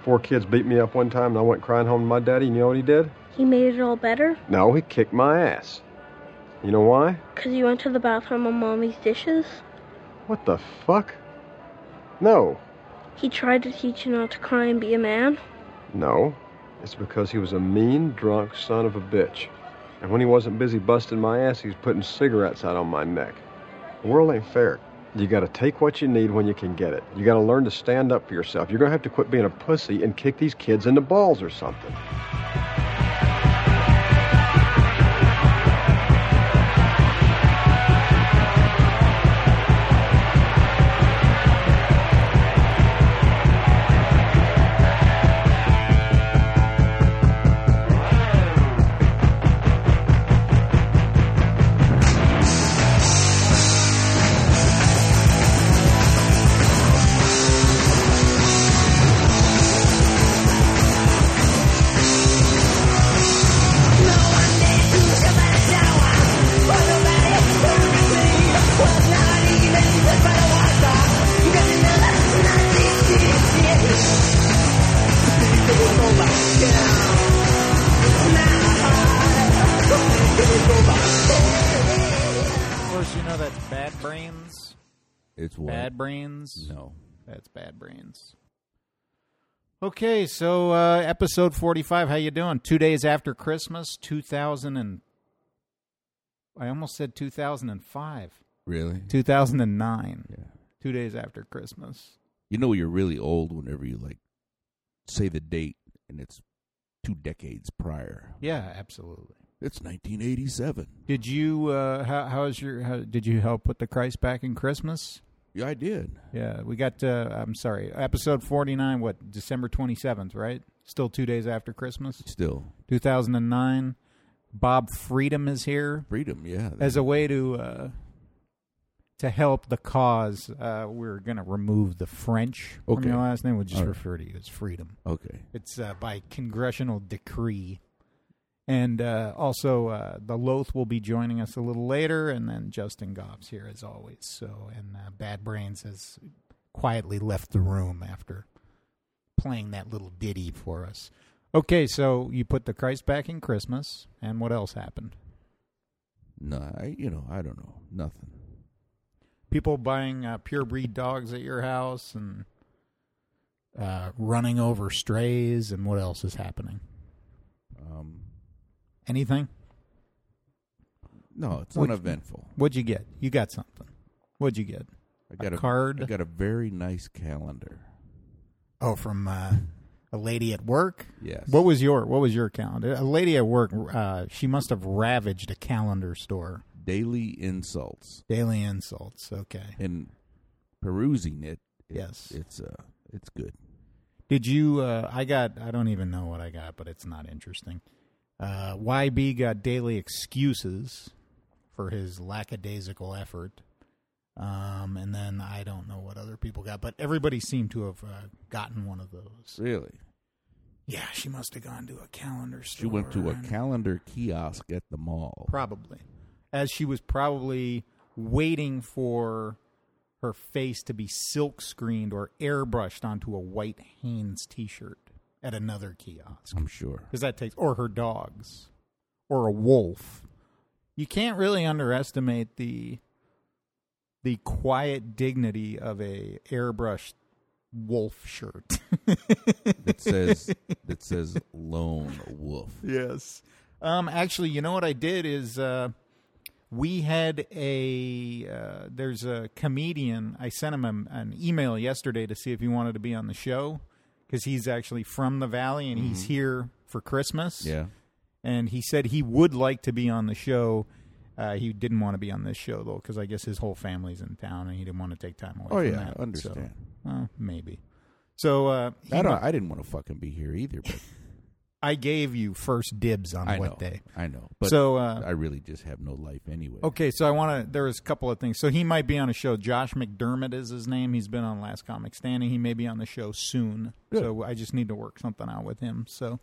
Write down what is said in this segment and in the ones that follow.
4 kids beat me up one time, and I went crying home to my daddy. You know what he did? He made it all better? No, he kicked my ass. You know why? 'Cause you went to the bathroom on Mommy's dishes? What the fuck? No. He tried to teach you not to cry and be a man? No. It's because he was a mean, drunk son of a bitch. And when he wasn't busy busting my ass, he was putting cigarettes out on my neck. The world ain't fair. You gotta take what you need when you can get it. You gotta learn to stand up for yourself. You're gonna have to quit being a pussy and kick these kids in the balls or something. It's what? Bad Brains? No. That's Bad Brains. Okay, so episode 45, how you doing? 2 days after Christmas, 2000 and... I almost said 2005. Really? 2009. Yeah. 2 days after Christmas. You know you're really old whenever you, like, say the date and it's 2 decades prior. Yeah, absolutely. It's 1987. Did you, did you help put the Christ back in Christmas? Yeah, I did. Yeah, we got, I'm sorry, episode 49, December 27th, right? Still 2 days after Christmas? Still. 2009. Bob Freedom is here. Freedom, yeah. As a way to help the cause, we're going to remove the French from your last name. We'll just refer to you as Freedom. Okay. It's by congressional decree. And also, the Loth will be joining us a little later, and then Justin Gobb's here as always. So, and Bad Brains has quietly left the room after playing that little ditty for us. Okay, so you put the Christ back in Christmas, and what else happened? No, I don't know. Nothing. People buying pure breed dogs at your house, and running over strays, and what else is happening? Anything? No, it's uneventful. What'd you get? You got something. What'd you get? I got a card? I got a very nice calendar. Oh, from a lady at work? Yes. What was your calendar? A lady at work, she must have ravaged a calendar store. Daily Insults. Daily Insults, okay. And perusing it, yes, it's good. Did you, I don't even know what I got, but it's not interesting. YB got Daily Excuses for his lackadaisical effort. And then I don't know what other people got, but everybody seemed to have gotten one of those. Really? Yeah, she must have gone to a calendar store. She went to a calendar kiosk at the mall. Probably. As she was probably waiting for her face to be silk screened or airbrushed onto a white Hanes t-shirt at another kiosk. I'm sure. Because that takes, or her dogs, or a wolf. You can't really underestimate the quiet dignity of a airbrushed wolf shirt. that says lone wolf. Yes. Actually, you know what I did is we had there's a comedian. I sent him an email yesterday to see if he wanted to be on the show because he's actually from the Valley and he's here for Christmas. Yeah. And he said he would like to be on the show. He didn't want to be on this show, though, because I guess his whole family's in town and he didn't want to take time away from that. I understand. So, maybe. So I didn't want to fucking be here either, but I gave you first dibs on what day. I know. But so, I really just have no life anyway. Okay, so there was a couple of things. So he might be on a show. Josh McDermott is his name. He's been on Last Comic Standing. He may be on the show soon. Good. So I just need to work something out with him. So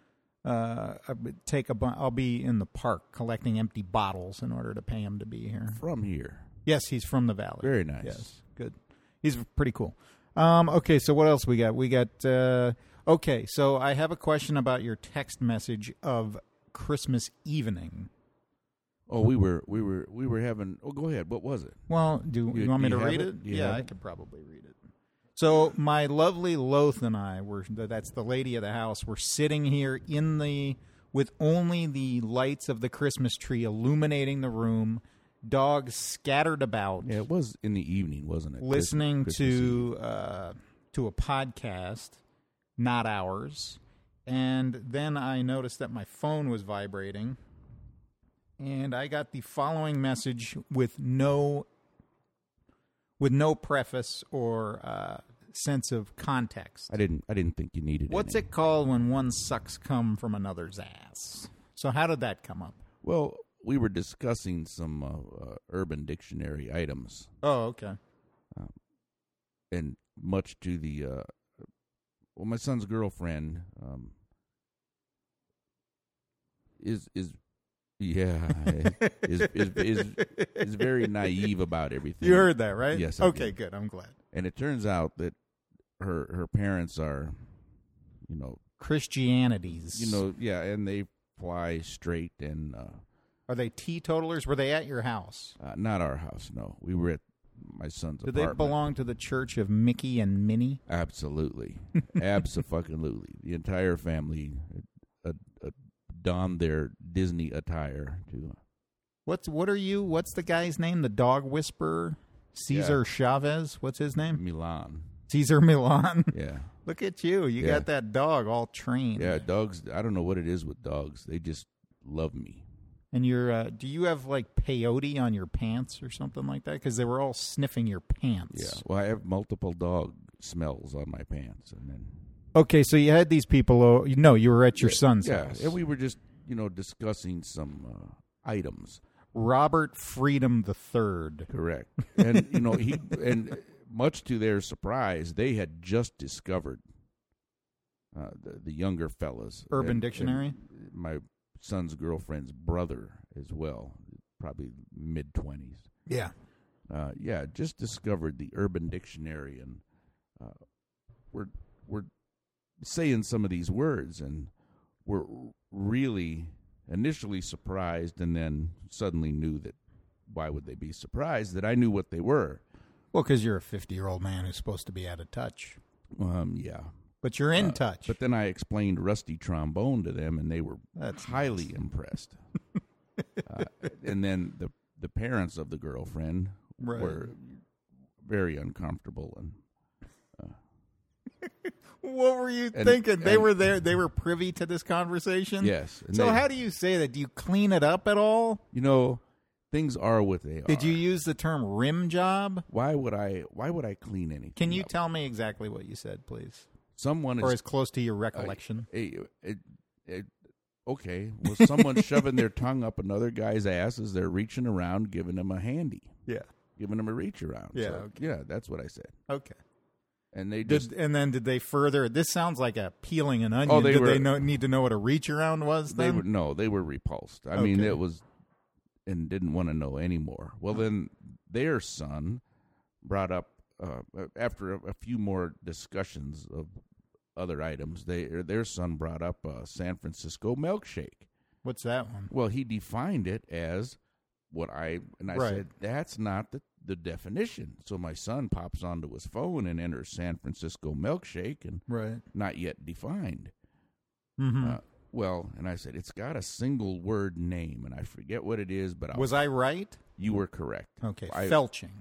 I'll be in the park collecting empty bottles in order to pay him to be here. From here? Yes, he's from the Valley. Very nice. Yes, good. He's pretty cool. Okay, so what else we got? We got Okay, so I have a question about your text message of Christmas evening. Oh, we were having. Oh, go ahead. What was it? Well, you want me to read it? Yeah, I could probably read it. So my lovely Loth and I that's the lady of the house, we're sitting here with only the lights of the Christmas tree illuminating the room, dogs scattered about. Yeah, it was in the evening, wasn't it? Listening Christmas to a podcast, not ours. And then I noticed that my phone was vibrating, and I got the following message with no preface or sense of context. I didn't think you needed. What's any. it called when one sucks cum from another's ass? So how did that come up? Well, we were discussing some Urban Dictionary items, Oh, okay. and much to the my son's girlfriend is very naive about everything. You heard that, right? Yes. I Okay, did. good. I'm glad. And it turns out that her parents are, Christianities. and they fly straight and Are they teetotalers? Were they at your house? not our house. No, we were at my son's Did apartment. they belong to the Church of Mickey and Minnie? Absolutely, abso-fucking-lutely. The entire family donned their Disney attire to. What are you? What's the guy's name? The dog whisperer? Cesar Chavez? What's his name? Milan. Cesar Milan. Yeah. Look at you. You got that dog all trained. Yeah, dogs. I don't know what it is with dogs. They just love me. And you're, do you have like peyote on your pants or something like that? Because they were all sniffing your pants. Yeah. Well, I have multiple dog smells on my pants, and then. Okay, so you had these people. No, you were at your son's house. Yeah, and we were just discussing some items. Robert Freedom III. Correct. And and much to their surprise, they had just discovered the younger fellas. Urban Dictionary? And my son's girlfriend's brother as well, probably mid-20s. Yeah. Just discovered the Urban Dictionary, and we're saying some of these words, and we're really initially surprised, and then suddenly knew that why would they be surprised that I knew what they were. Well, because you're a 50-year-old man who's supposed to be out of touch. Yeah. But you're in touch. But then I explained rusty trombone to them, and they were highly impressed. And then the parents of the girlfriend were very uncomfortable. And what were you thinking? They were there. They were privy to this conversation? Yes. So how do you say that? Do you clean it up at all? Things are what they are. Did you use the term rim job? Why would I clean anything? Can you up? tell me exactly what you said, please? Someone or as close to your recollection? Okay. Well, someone shoving their tongue up another guy's ass as they're reaching around, giving him a handy. Yeah. Giving him a reach around. Yeah. So, okay. Yeah, that's what I said. Okay. And they did they further? This sounds like a peeling an onion. Oh, did they need to know what a reach around was? Then? They were repulsed. I mean, it was, and didn't want to know anymore. Well, then their son brought up after a few more discussions of other items. Their son brought up a San Francisco milkshake. What's that one? Well, he defined it as I said that's not the definition. So my son pops onto his phone and enters San Francisco milkshake, and not yet defined. Mm-hmm. And I said it's got a single word name, and I forget what it is. But was I right? You were correct. Okay, felching.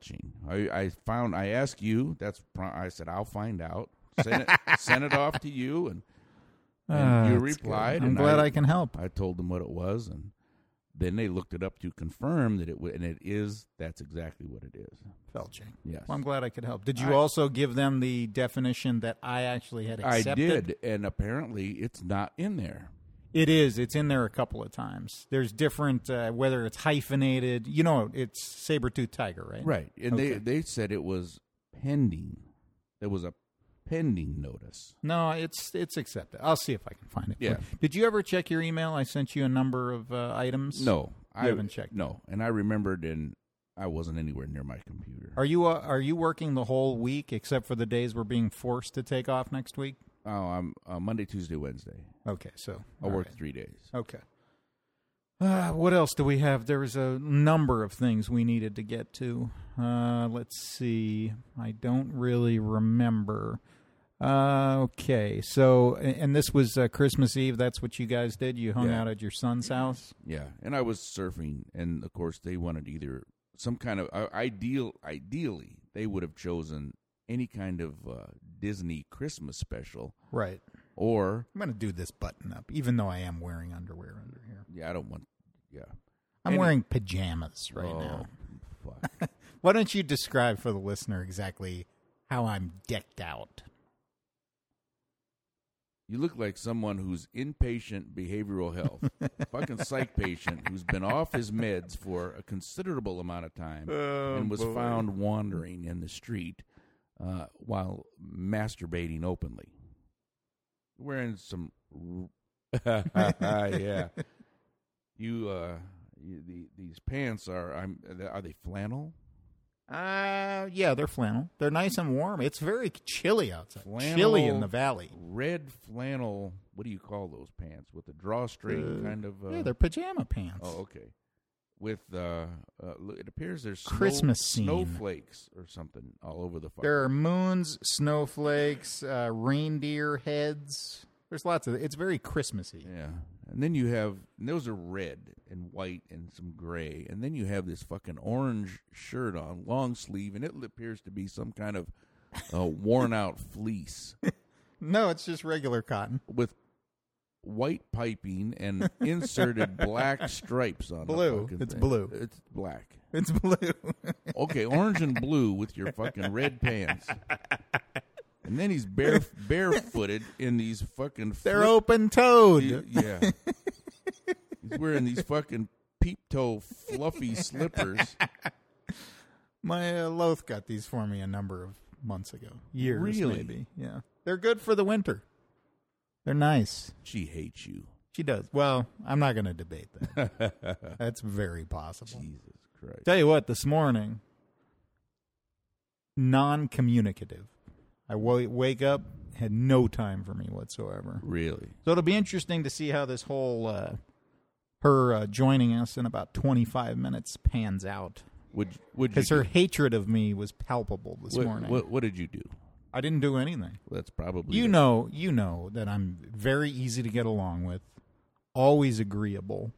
I asked you. I said I'll find out. Send it off to you, and you replied. Good. I'm glad I can help. I told them what it was, and then they looked it up to confirm that that's exactly what it is. Felching. Yes. Well, I'm glad I could help. Did you also give them the definition that I actually had accepted? I did, and apparently it's not in there. It is. It's in there a couple of times. There's different, whether it's hyphenated. It's saber-toothed tiger, right? Right. And they said it was pending. There was a pending notice. No, it's accepted. I'll see if I can find it. Yeah. Did you ever check your email? I sent you a number of items. No. I haven't checked. No. And I remembered, and I wasn't anywhere near my computer. Are you working the whole week except for the days we're being forced to take off next week? Oh, I'm Monday, Tuesday, Wednesday. Okay, so I'll all work right. 3 days. Okay. What else do we have? There was a number of things we needed to get to. Let's see. I don't really remember. Okay, so, and this was Christmas Eve. That's what you guys did? You hung out at your son's house? Yeah, and I was surfing, and, of course, they wanted either some kind of, ideally, they would have chosen any kind of Disney Christmas special. Right. Or... I'm going to do this button up, even though I am wearing underwear under here. Yeah, I don't want... Yeah. I'm wearing pajamas right now. Fuck. Why don't you describe for the listener exactly how I'm decked out? You look like someone who's inpatient behavioral health, fucking psych patient who's been off his meds for a considerable amount of time and was found wandering in the street while masturbating openly. Wearing some... yeah. These pants are they flannel? Yeah, they're flannel. They're nice and warm. It's very chilly outside. Flannel, chilly in the valley. Red flannel. What do you call those pants? With the drawstring kind of. Yeah, they're pajama pants. Oh, okay. With it appears there's Christmas scene. snowflakes or something all over the. There are moons, snowflakes, reindeer heads. There's lots of. It's very Christmassy. Yeah, and then you have those are red and white and some gray, and then you have this fucking orange shirt on, long sleeve, and it appears to be some kind of worn out fleece. No, it's just regular cotton With white piping and inserted black stripes on blue. the fucking It's thing. blue. It's black. It's blue. Okay, orange and blue with your fucking red pants. And then he's barefooted in these fucking... They're open-toed. Yeah. He's wearing these fucking peep-toe fluffy slippers. My Loth got these for me a number of months ago. Years, Really? maybe. Yeah. They're good for the winter. They're nice. She hates you. She does. Well, I'm not going to debate that. That's very possible. Jesus Christ. Tell you what, this morning, non-communicative. I wake up, had no time for me whatsoever. Really? So it'll be interesting to see how this whole, her joining us in about 25 minutes pans out. Would Because her hatred of me was palpable this morning. What did you do? I didn't do anything. That's probably... You know that I'm very easy to get along with, always agreeable,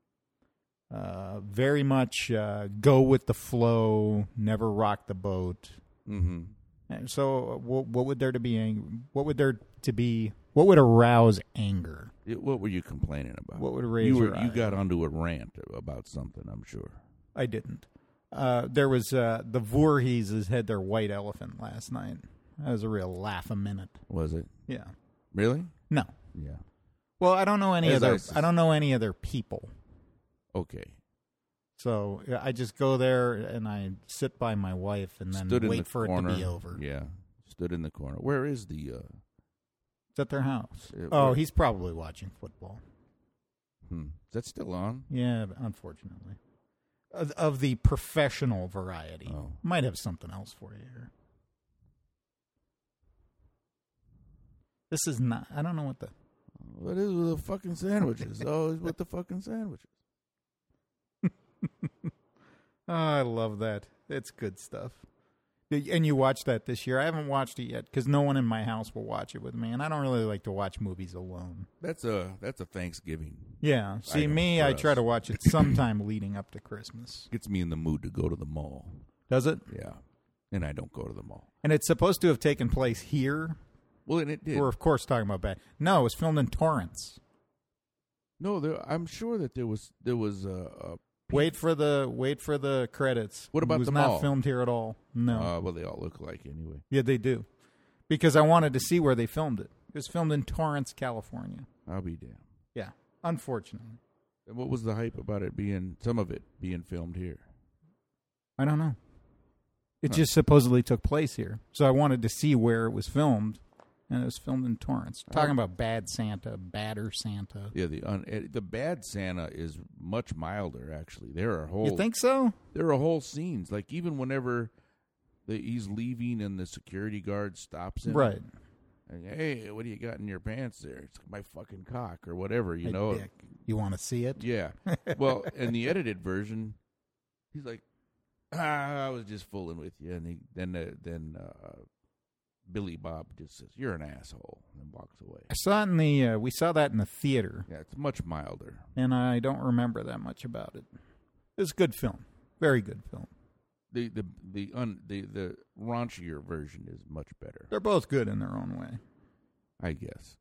very much go with the flow, never rock the boat. Mm-hmm. And so, what would there to be? What would arouse anger? What were you complaining about? What would raise you ire? got onto a rant about something, I'm sure. I didn't. There was the Voorheeses had their white elephant last night. That was a real laugh a minute. Was it? Yeah. Really? No. Yeah. Well, I don't know any As other. I I don't know any other people. Okay. So I just go there and I sit by my wife and then Stood in wait the for corner. it to be over. Yeah. Stood in the corner. Where is the... It's at their house. where- He's probably watching football. Is that still on? Yeah, unfortunately. Of the professional variety. Oh. Might have something else for you here. This is not... I don't know what the... What is with the fucking sandwiches? Always with the fucking sandwiches. Oh, I love that. It's good stuff. And you watched that this year. I haven't watched it yet because no one in my house will watch it with me, and I don't really like to watch movies alone. That's a Thanksgiving. Yeah. See, Item me, for I us. try to watch it sometime leading up to Christmas. Gets me in the mood to go to the mall. Does it? Yeah. And I don't go to the mall. And it's supposed to have taken place here. Well, and it did. We're, of course, talking about bad. No, it was filmed in Torrance. No, I'm sure that there was a Wait for the credits. What about it was the not mall? filmed here at all. No. well, they all look alike anyway. Yeah, they do. Because I wanted to see where they filmed it. It was filmed in Torrance, California. I'll be damned. Yeah, unfortunately. And what was the hype about some of it being filmed here? I don't know. It just supposedly took place here. So I wanted to see where it was filmed, and it was filmed in Torrance. Talking about Bad Santa, Badder Santa. Yeah, the Bad Santa is much milder, actually. There are You think so? There are whole scenes, like even whenever he's leaving and the security guard stops him. Right. Hey, what do you got in your pants there? It's my fucking cock or whatever, you Hey, know. Dick, you want to see it? Yeah. Well, in the edited version, he's like, I was just fooling with you, and then Billy Bob just says, "You're an asshole," and walks away. I saw it in the. We saw that in the theater. Yeah, it's much milder. And I don't remember that much about it. It's a good film, very good film. The raunchier version is much better, They're both good in their own way. I guess.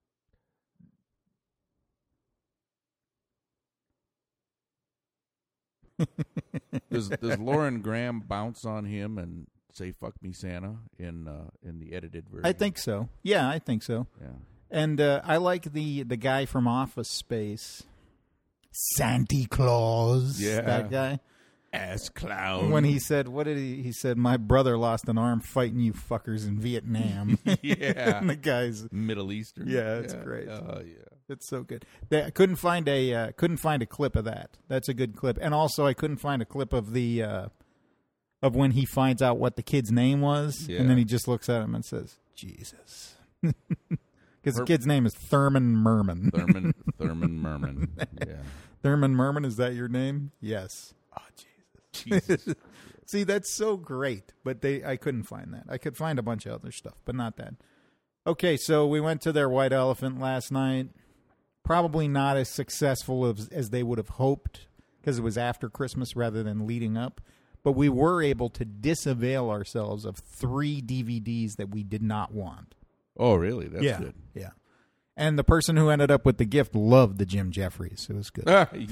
Does Lauren Graham bounce on him and say "fuck me, Santa" in the edited version? I think so. Yeah, I think so. Yeah. And I like the guy from Office Space, Santa Claus. Yeah. That guy. Ass clown. When he said, what did he said, "My brother lost an arm fighting you fuckers in Vietnam." Yeah. And the guy's Middle Eastern. Yeah, it's great. Oh, yeah. It's so good. I couldn't find a clip of that. That's a good clip. And also, I couldn't find a clip of the of when he finds out what the kid's name was, Yeah. and then he just looks at him and says, "Jesus," because the kid's name is Thurman Merman. Thurman Merman. Yeah. Thurman Merman, is that your name? Yes. Oh, Jesus. See, that's so great. But I couldn't find that. I could find a bunch of other stuff, but not that. Okay, so we went to their White Elephant last night. Probably not as successful as they would have hoped because it was after Christmas rather than leading up. But we were able to disavail ourselves of 3 DVDs that we did not want. Oh, really? That's good. Yeah. And the person who ended up with the gift loved the Jim Jeffries. It was good.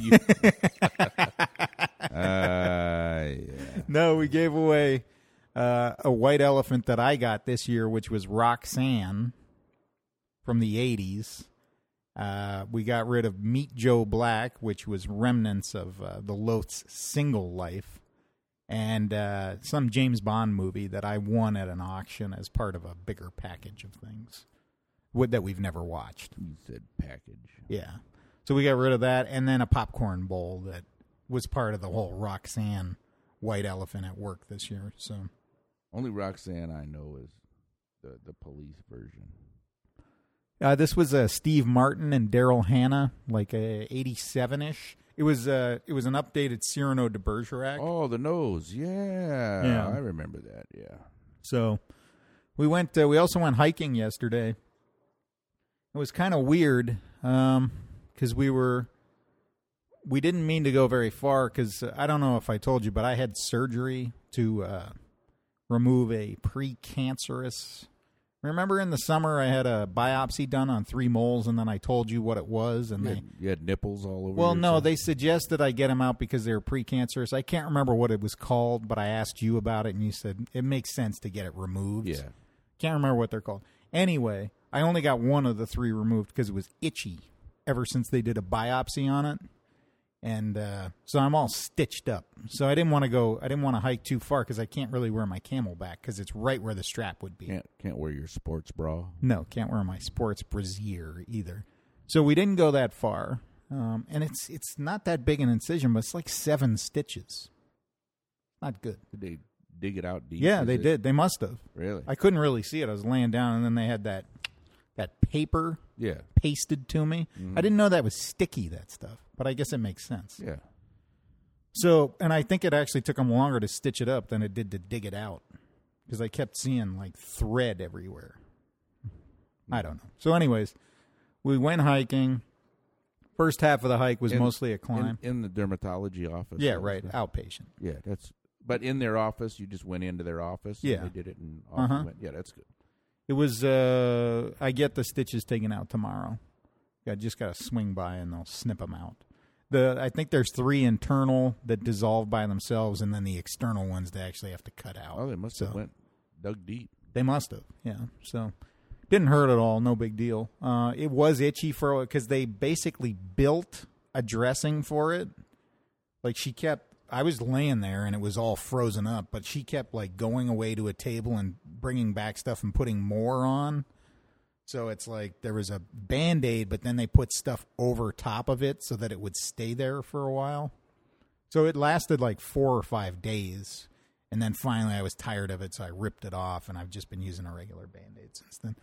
Yeah. No, we gave away a White Elephant that I got this year, which was Roxanne from the 80s. We got rid of Meet Joe Black, which was remnants of the Loth's Single Life, and some James Bond movie that I won at an auction as part of a bigger package of things that we've never watched. You said package. Yeah. So we got rid of that, and then a popcorn bowl that was part of the whole Roxanne White Elephant at work this year. So only Roxanne I know is the police version. This was Steve Martin and Daryl Hannah, like a 87-ish. It was an updated Cyrano de Bergerac. Oh, the nose, yeah. I remember that. Yeah. So we went. We also went hiking yesterday. It was kind of weird because we didn't mean to go very far because I don't know if I told you, but I had surgery to remove a precancerous. Remember in the summer I had a biopsy done on 3 moles, and then I told you what it was, and you had nipples all over. Well, no, yourself? they suggested I get them out because they were precancerous. I can't remember what it was called, but I asked you about it, and you said it makes sense to get it removed. Yeah, can't remember what they're called. Anyway, I only got 1 of the 3 removed because it was itchy ever since they did a biopsy on it. And so I'm all stitched up. So I didn't want to hike too far because I can't really wear my Camelback because it's right where the strap would be. Can't wear your sports bra. No, can't wear my sports brassiere either. So we didn't go that far. And it's not that big an incision, but it's like 7 stitches. Not good. Did they dig it out deep? Yeah, they did. They must have. Really? I couldn't really see it. I was laying down, and then they had that paper pasted to me. Mm-hmm. I didn't know that was sticky, that stuff, but I guess it makes sense. Yeah. So, and I think it actually took them longer to stitch it up than it did to dig it out because I kept seeing like thread everywhere. I don't know. So anyways, we went hiking. First half of the hike was mostly a climb. In the dermatology office. Yeah, right. Outpatient. Yeah, but in their office, you just went into their office. Yeah. And they did it and off you went. Yeah, that's good. It was, I get the stitches taken out tomorrow. I just got to swing by and they'll snip them out. I think there's 3 internal that dissolve by themselves, and then the external ones they actually have to cut out. Oh, they must have dug deep. They must have, yeah. So didn't hurt at all, no big deal. It was itchy because they basically built a dressing for it. Like I was laying there and it was all frozen up, but she kept like going away to a table and bringing back stuff and putting more on. So it's like there was a Band-Aid, but then they put stuff over top of it so that it would stay there for a while. So it lasted like 4 or 5 days. And then finally I was tired of it, so I ripped it off, and I've just been using a regular Band-Aid since then.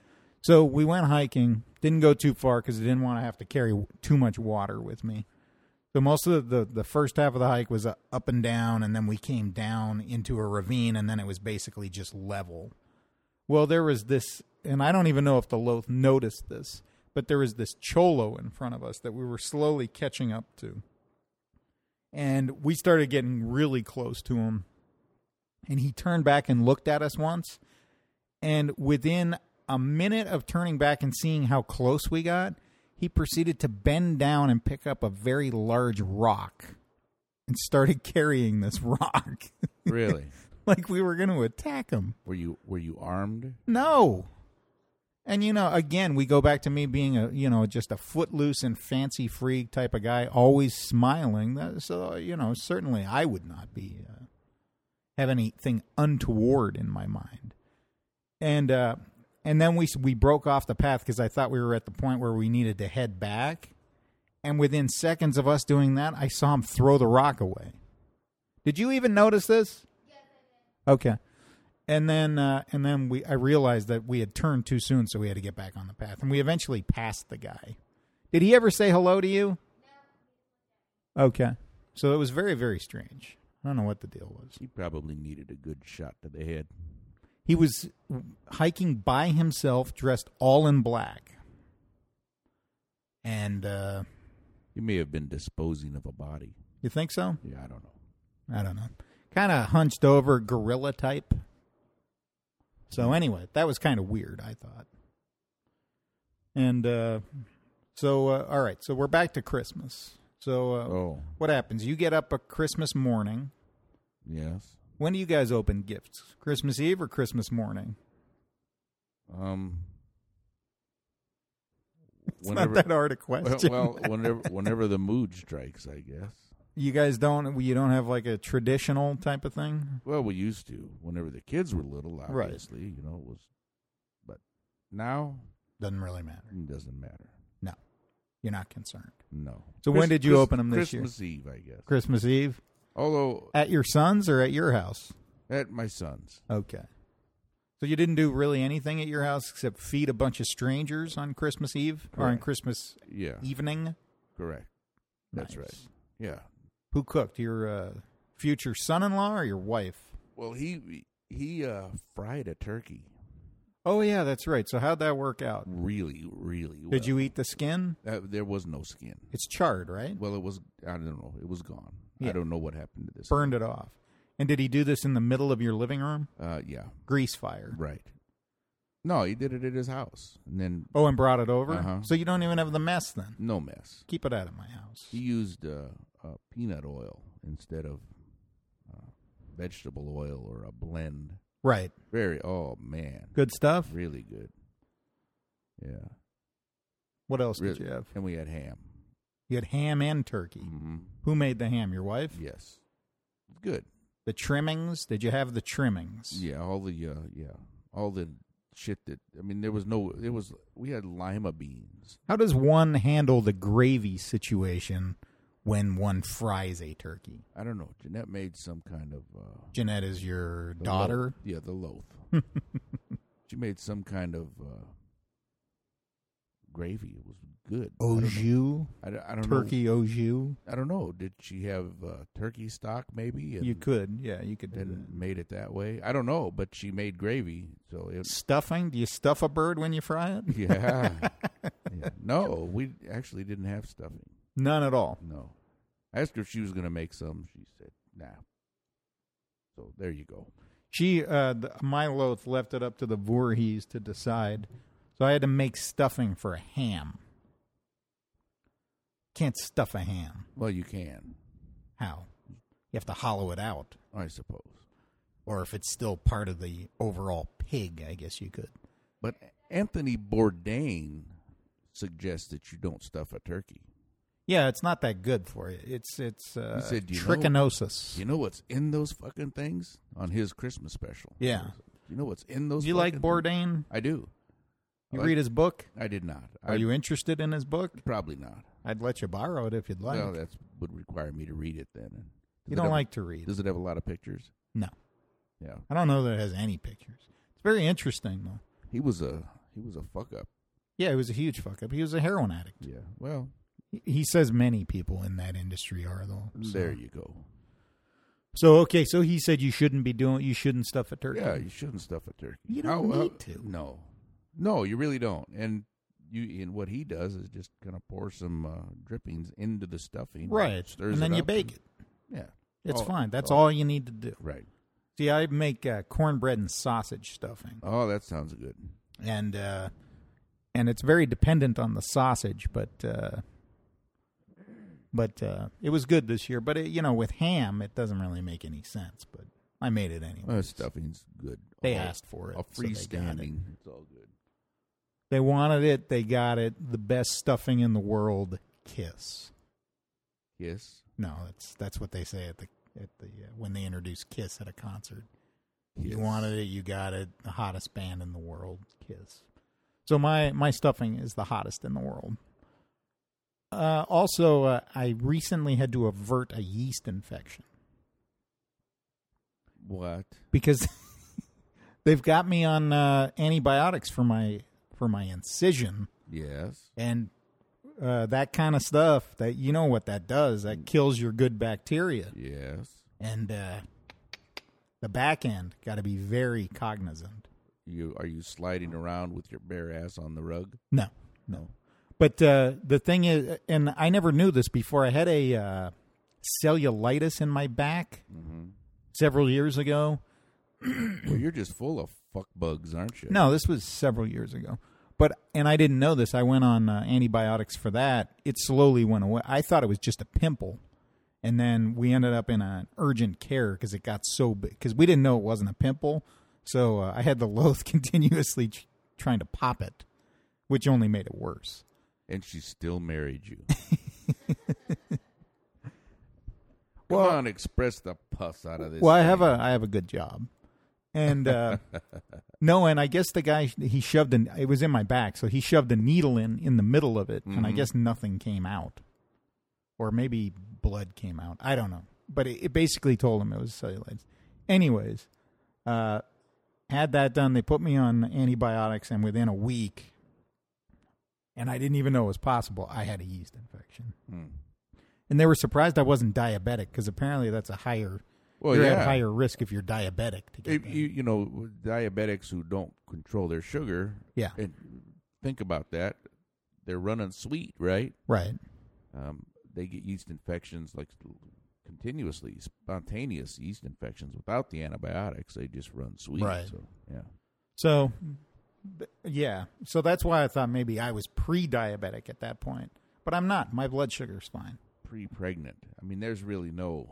So we went hiking. Didn't go too far because I didn't want to have to carry too much water with me. So most of the first half of the hike was up and down, and then we came down into a ravine, and then it was basically just level. Well, there was this, and I don't even know if the Loth noticed this, but there was this cholo in front of us that we were slowly catching up to. And we started getting really close to him. And he turned back and looked at us once. And within a minute of turning back and seeing how close we got, he proceeded to bend down and pick up a very large rock and started carrying this rock. Really? Like we were going to attack him. Were you armed? No. And, again, we go back to me being just a footloose and fancy free type of guy, always smiling. So, certainly I would not be have anything untoward in my mind. And then we broke off the path because I thought we were at the point where we needed to head back. And within seconds of us doing that, I saw him throw the rock away. Did you even notice this? Yes, I did. Okay. And then I realized that we had turned too soon, so we had to get back on the path. And we eventually passed the guy. Did he ever say hello to you? No. Okay. So it was very, very strange. I don't know what the deal was. He probably needed a good shot to the head. He was hiking by himself, dressed all in black. And He may have been disposing of a body. you think so? Yeah, I don't know. Kind of hunched over, gorilla type. So anyway, that was kind of weird, I thought. And all right, so we're back to Christmas. So what happens? You get up a Christmas morning. Yes. When do you guys open gifts? Christmas Eve or Christmas morning? It's not that hard a question. Well, whenever the mood strikes, I guess. You guys don't have like a traditional type of thing? Well, we used to. Whenever the kids were little, obviously, it was. But now, doesn't really matter. It doesn't matter. No, you're not concerned. No. So when did you open them this Christmas year? Eve, I guess. Christmas Eve. Although at your son's or at your house? At my son's. Okay. So you didn't do really anything at your house except feed a bunch of strangers on Christmas Eve? Correct. Or on Christmas evening? Correct. That's nice. right. Yeah. Who cooked? Your future son-in-law or your wife? Well, he fried a turkey. Oh, yeah, that's right. So how'd that work out? Really, really well. Did you eat the skin? There was no skin. It's charred, right? Well, it was, I don't know. It was gone. Yeah. I don't know what happened to this. Burned it off. And did he do this in the middle of your living room? Yeah. Grease fire. Right. No, he did it at his house. And then. Oh, and brought it over? Uh-huh. So you don't even have the mess then? No mess. Keep it out of my house. He used peanut oil instead of vegetable oil or a blend. Right. Oh, man. Good stuff? Really good. Yeah. What else did you have? And we had ham. You had ham and turkey. Mm-hmm. Who made the ham? Your wife? Yes. Good. The trimmings? Did you have the trimmings? Yeah, all the shit that, I mean, we had lima beans. How does one handle the gravy situation when one fries a turkey? I don't know. Jeanette made some kind of... Jeanette is your daughter? Yeah, the Loth. She made some kind of gravy. It was good. Au jus? I don't turkey know. Au jus? I don't know. Did she have turkey stock maybe? You could. Yeah, you could do and that. Made it that way. I don't know, but she made gravy. So Stuffing? Do you stuff a bird when you fry it? Yeah. Yeah. No, we actually didn't have stuffing. None at all? No. I asked her if she was going to make some. She said, nah. So there you go. My Loth left it up to the Voorhees to decide. So I had to make stuffing for a ham. Can't stuff a ham. Well, you can. How? You have to hollow it out. I suppose. Or if it's still part of the overall pig, I guess you could. But Anthony Bourdain suggests that you don't stuff a turkey. Yeah, it's not that good for you. It's he said, trichinosis. You know what's in those fucking things? On his Christmas special. Yeah. You know what's in those Do you like Bourdain? Things? I do. You read his book? I did not. Are you interested in his book? Probably not. I'd let you borrow it if you'd like. Well, that would require me to read it then. You don't like to read. Does it have a lot of pictures? No. Yeah. I don't know that it has any pictures. It's very interesting, though. He was a He was a fuck up. Yeah, it was a huge fuck up. He was a heroin addict. Yeah. Well, He says many people in that industry are, though. So. there you go. So, okay, so he said you shouldn't stuff a turkey. Yeah, you shouldn't stuff a turkey. You don't need to. No, you really don't. And what he does is just kind of pour some drippings into the stuffing. Right, Stirs and then it you up bake it. Yeah. It's fine. That's all you need to do. Right. See, I make cornbread and sausage stuffing. Oh, that sounds good. And it's very dependent on the sausage, but it was good this year. But with ham, it doesn't really make any sense. But I made it anyway. Stuffing's good. They asked for it. Freestanding. It's all good. They wanted it. They got it. The best stuffing in the world. Kiss. Kiss. No, that's what they say at the when they introduce Kiss at a concert. Kiss. You wanted it. You got it. The hottest band in the world. Kiss. So my stuffing is the hottest in the world. Also, I recently had to avert a yeast infection. What? Because they've got me on antibiotics for my incision. Yes. And that kind of stuff, that you know what that does. That kills your good bacteria. Yes. And the back end got to be very cognizant. Are you sliding around with your bare ass on the rug? No. But the thing is, and I never knew this before, I had a cellulitis in my back several years ago. Well, you're just full of fuck bugs, aren't you? No, this was several years ago. And I didn't know this. I went on antibiotics for that. It slowly went away. I thought it was just a pimple. And then we ended up in an urgent care because it got so big. Because we didn't know it wasn't a pimple. So I had the loath continuously trying to pop it, which only made it worse. And she still married you. Well, Come on, express the pus out of this. Well, thing. I have a good job. And no, and I guess the guy, it was in my back, so he shoved a needle in the middle of it, and I guess nothing came out. Or maybe blood came out. I don't know. But it basically told him it was cellulitis. Anyways, had that done. They put me on antibiotics, and within a week, and I didn't even know it was possible, I had a yeast infection. And they were surprised I wasn't diabetic, because apparently that's a higher... Well, you're at higher risk if you're diabetic to get that. You know, diabetics who don't control their sugar. Yeah. And think about that. They're running sweet, right? Right. They get yeast infections like continuously, spontaneous yeast infections without the antibiotics. They just run sweet. Right. So, yeah. So, yeah. So that's why I thought maybe I was pre-diabetic at that point. But I'm not. My blood sugar's fine. Pre-pregnant. I mean, there's really no...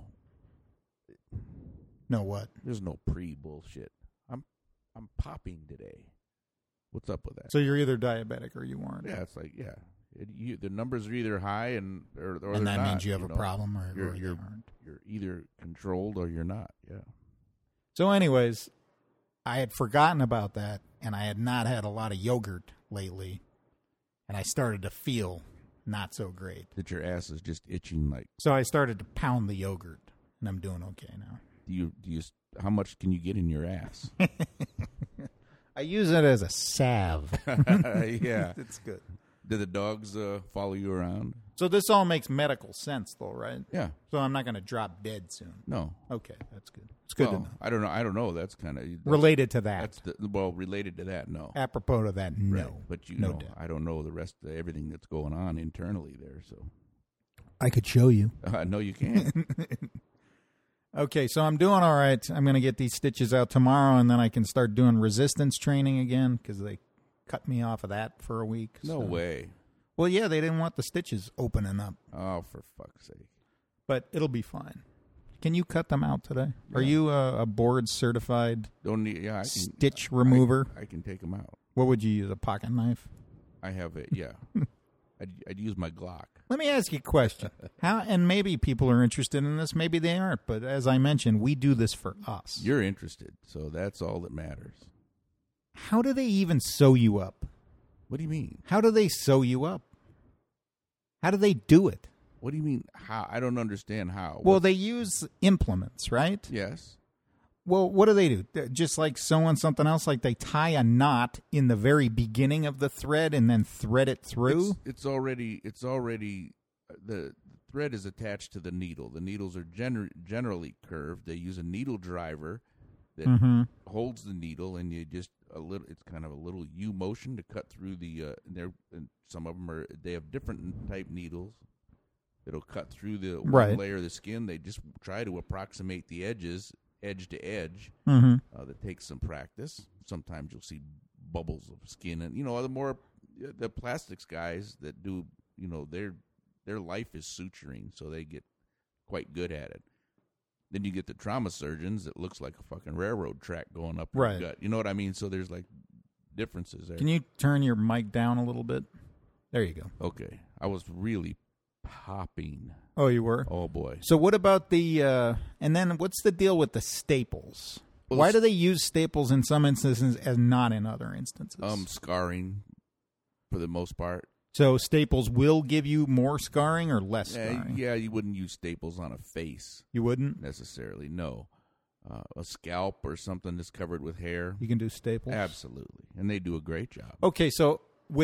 No what? There's no pre-bullshit. I'm popping today. What's up with that? So you're either diabetic or you aren't. Yeah, it's like, yeah. The numbers are either high or and they're that not, means you have a problem or you're you aren't. You're either controlled or you're not. Yeah. So anyways, I had forgotten about that, and I had not had a lot of yogurt lately, and I started to feel not so great. That your ass is just itching like. So I started to pound the yogurt, and I'm doing okay now. Do you? How much can you get in your ass? I use it as a salve. Yeah, it's good. Do the dogs follow you around? So this all makes medical sense, though, right? Yeah. So I'm not going to drop dead soon. No. Okay, that's good. It's good to know. I don't know. That's kind of related to that. Related to that. No. Apropos to that, no. Right. But no doubt. I don't know the rest of everything that's going on internally there. So I could show you. No, you can't. Okay, so I'm doing all right. I'm going to get these stitches out tomorrow, and then I can start doing resistance training again because they cut me off of that for a week. No way. Well, yeah, they didn't want the stitches opening up. Oh, for fuck's sake. But it'll be fine. Can you cut them out today? Yeah. Are you a board-certified stitch remover? I can take them out. What would you use, a pocket knife? I have it, yeah. I'd use my Glock. Let me ask you a question. And maybe people are interested in this, maybe they aren't, but as I mentioned, we do this for us. You're interested, so that's all that matters. How do they even sew you up? What do you mean? How do they sew you up? How do they do it? What do you mean, how? I don't understand how. Well, they use implements, right? Yes. Well, what do they do? Just like sewing something else, like they tie a knot in the very beginning of the thread and then thread it through? It's already the thread is attached to the needle. The needles are generally curved. They use a needle driver that holds the needle, and you just it's kind of a little U motion to cut through the and some of them they have different type needles that'll cut through the one layer of the skin. They just try to approximate the edges, edge to edge. That takes some practice. Sometimes you'll see bubbles of skin, and the plastics guys that do, their life is suturing, so they get quite good at it. Then you get the trauma surgeons that looks like a fucking railroad track going up your gut. You know what I mean? So there's like differences there. Can you turn your mic down a little bit? There you go. Okay. I was really popping. Oh, you were? Oh, boy. So what about the, and then what's the deal with the staples? Well, why do they use staples in some instances and not in other instances? Scarring for the most part. So staples will give you more scarring or less scarring? Yeah, you wouldn't use staples on a face. You wouldn't? Necessarily, no. A scalp or something that's covered with hair. You can do staples? Absolutely. And they do a great job. Okay, so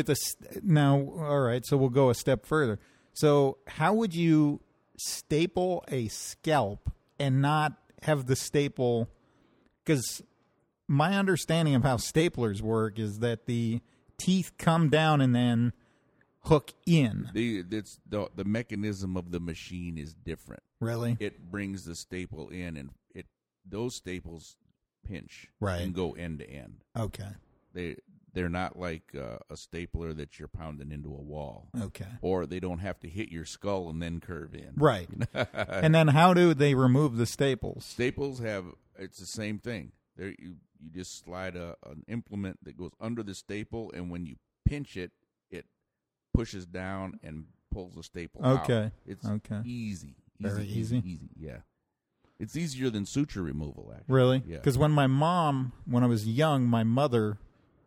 now, all right, so we'll go a step further. So how would you staple a scalp and not have the staple? Because my understanding of how staplers work is that the teeth come down and then hook in. The mechanism of the machine is different. Really? It brings the staple in, and those staples pinch and go end to end. Okay. They're not like a stapler that you're pounding into a wall. Okay. Or they don't have to hit your skull and then curve in. Right. And then how do they remove the staples? Staples it's the same thing. You just slide an implement that goes under the staple, and when you pinch it, it pushes down and pulls the staple out. It's easy. Very easy? Easy, yeah. It's easier than suture removal, actually. Really? Yeah. Because when I was young, my mother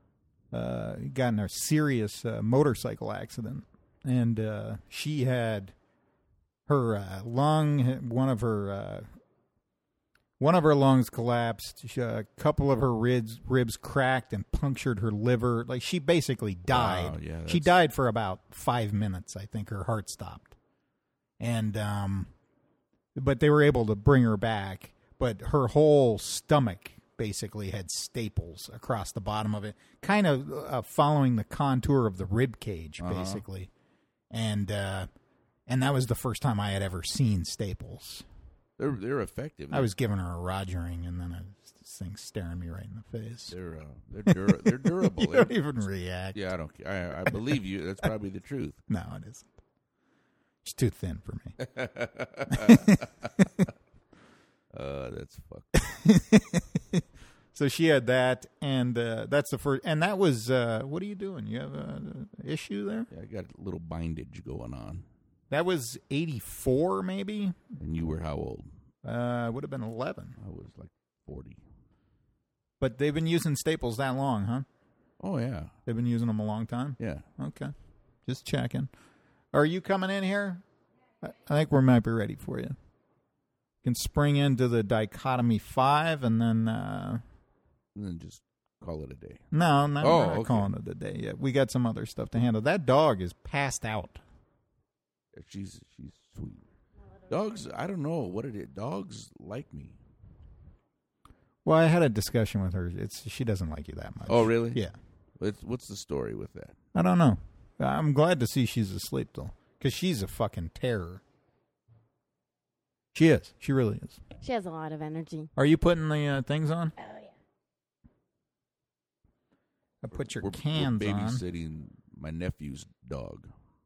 got in a serious motorcycle accident, and she had her one of her lungs collapsed. A couple of her ribs cracked and punctured her liver. Like, she basically died. Wow, yeah, she died for about 5 minutes. I think her heart stopped, and but they were able to bring her back. But her whole stomach basically had staples across the bottom of it, kind of following the contour of the rib cage, basically. And that was the first time I had ever seen staples. They're effective. I was giving her a Rogering, and then this thing staring me right in the face. They're durable. You don't even react. Yeah, I don't care. I believe you. That's probably the truth. No, it isn't. It's too thin for me. That's fucked. So she had that, and that's the first. And that was, what are you doing? You have an issue there? Yeah, I got a little bindage going on. That was 84, maybe? And you were how old? Would have been 11. I was like 40. But they've been using staples that long, huh? Oh, yeah. They've been using them a long time? Yeah. Okay. Just checking. Are you coming in here? I think we might be ready for you. You can spring into the dichotomy 5 and then just call it a day. No, we're not calling it a day yet. We got some other stuff to handle. That dog is passed out. She's sweet. Dogs, I don't know what it is. Dogs like me. Well, I had a discussion with her. She doesn't like you that much. Oh, really? Yeah. What's the story with that? I don't know. I'm glad to see she's asleep, though, because she's a fucking terror. She is. She really is. She has a lot of energy. Are you putting the things on? Oh, yeah. I put your we're cans on. babysitting my nephew's dog.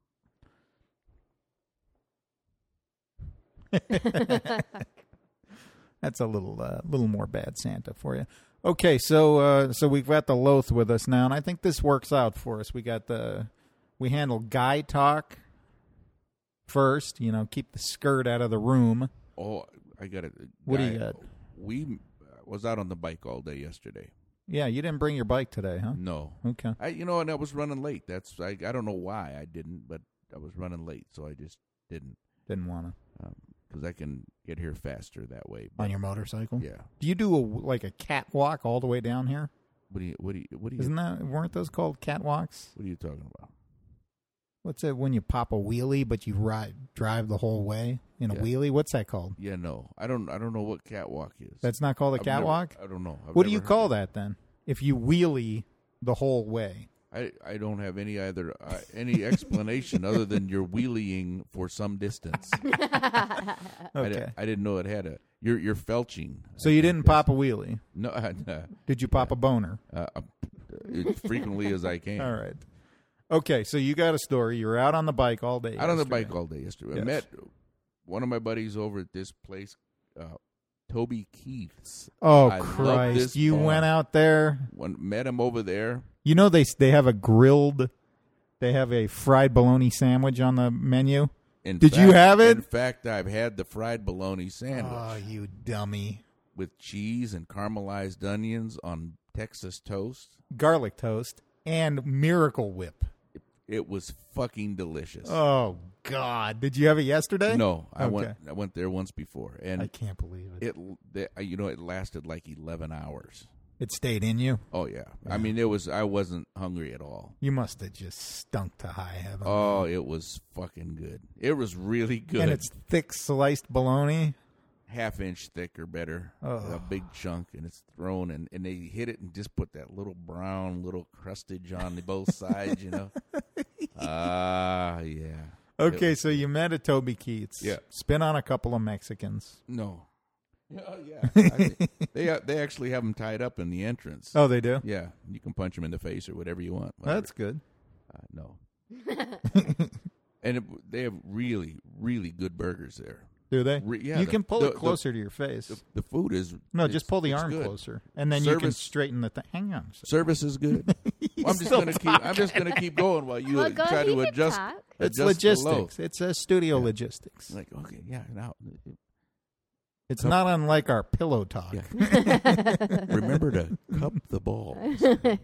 That's a little more bad Santa for you. Okay, so we've got the Loth with us now, and I think this works out for us. We handle guy talk first. Keep the skirt out of the room. Oh, I got it. What do you got? We was out on the bike all day yesterday. Yeah, you didn't bring your bike today, huh? No. Okay. And I was running late. I don't know why I didn't, but I was running late, so I just didn't. Didn't want to. because I can get here faster that way. On your motorcycle? Yeah. Do you do like a catwalk all the way down here? What do you? Weren't those called catwalks? What are you talking about? What's it when you pop a wheelie but you drive the whole way in a wheelie? What's that called? Yeah, no, I don't know what catwalk is. That's not called a catwalk? I don't know. What do you call that then? If you wheelie the whole way. I don't have any explanation other than you're wheeling for some distance. Okay. I didn't know it had a. You're felching. So you didn't pop a wheelie? No. Did you pop a boner? As frequently as I can. All right. Okay, so you got a story. You were out on the bike all day. Out on the bike all day yesterday. Yes. I met one of my buddies over at this place, Toby Keith's. Oh, I love Christ. this You bar. went out there. Met him over there. You know they have they have a fried bologna sandwich on the menu. Did you have it? In fact, I've had the fried bologna sandwich Oh, you dummy. with cheese and caramelized onions on Texas toast. Garlic toast and Miracle Whip. It was fucking delicious. Oh, God. Did you have it yesterday? No, I Okay. went there once before, and I can't believe it. it lasted like 11 hours. It stayed in you? Oh yeah. I mean, I wasn't hungry at all. You must have just stunk to high heaven. Oh, it was fucking good. It was really good. And it's thick sliced bologna. half-inch thick or better, a big chunk, and it's thrown, and they hit it and just put that little brown little crustage on both sides, you know. Yeah. Okay, so you met at Toby Keith's. Yeah. Spin on a couple of Mexicans. No. Yeah. They actually have them tied up in the entrance. Oh, they do? Yeah. You can punch them in the face or whatever you want. Whatever. That's good. No. And they have really, really good burgers there. Do they? Yeah. You can pull it closer to your face. The food is... No, just pull the arm good. closer, and then you can straighten the thing. Hang on. Service is good. Well, I'm just gonna keep going while you try to adjust. It's adjust the low. logistics. It's a studio logistics. Like, okay, yeah, now It's not unlike our pillow talk. Yeah. Remember to cup the balls.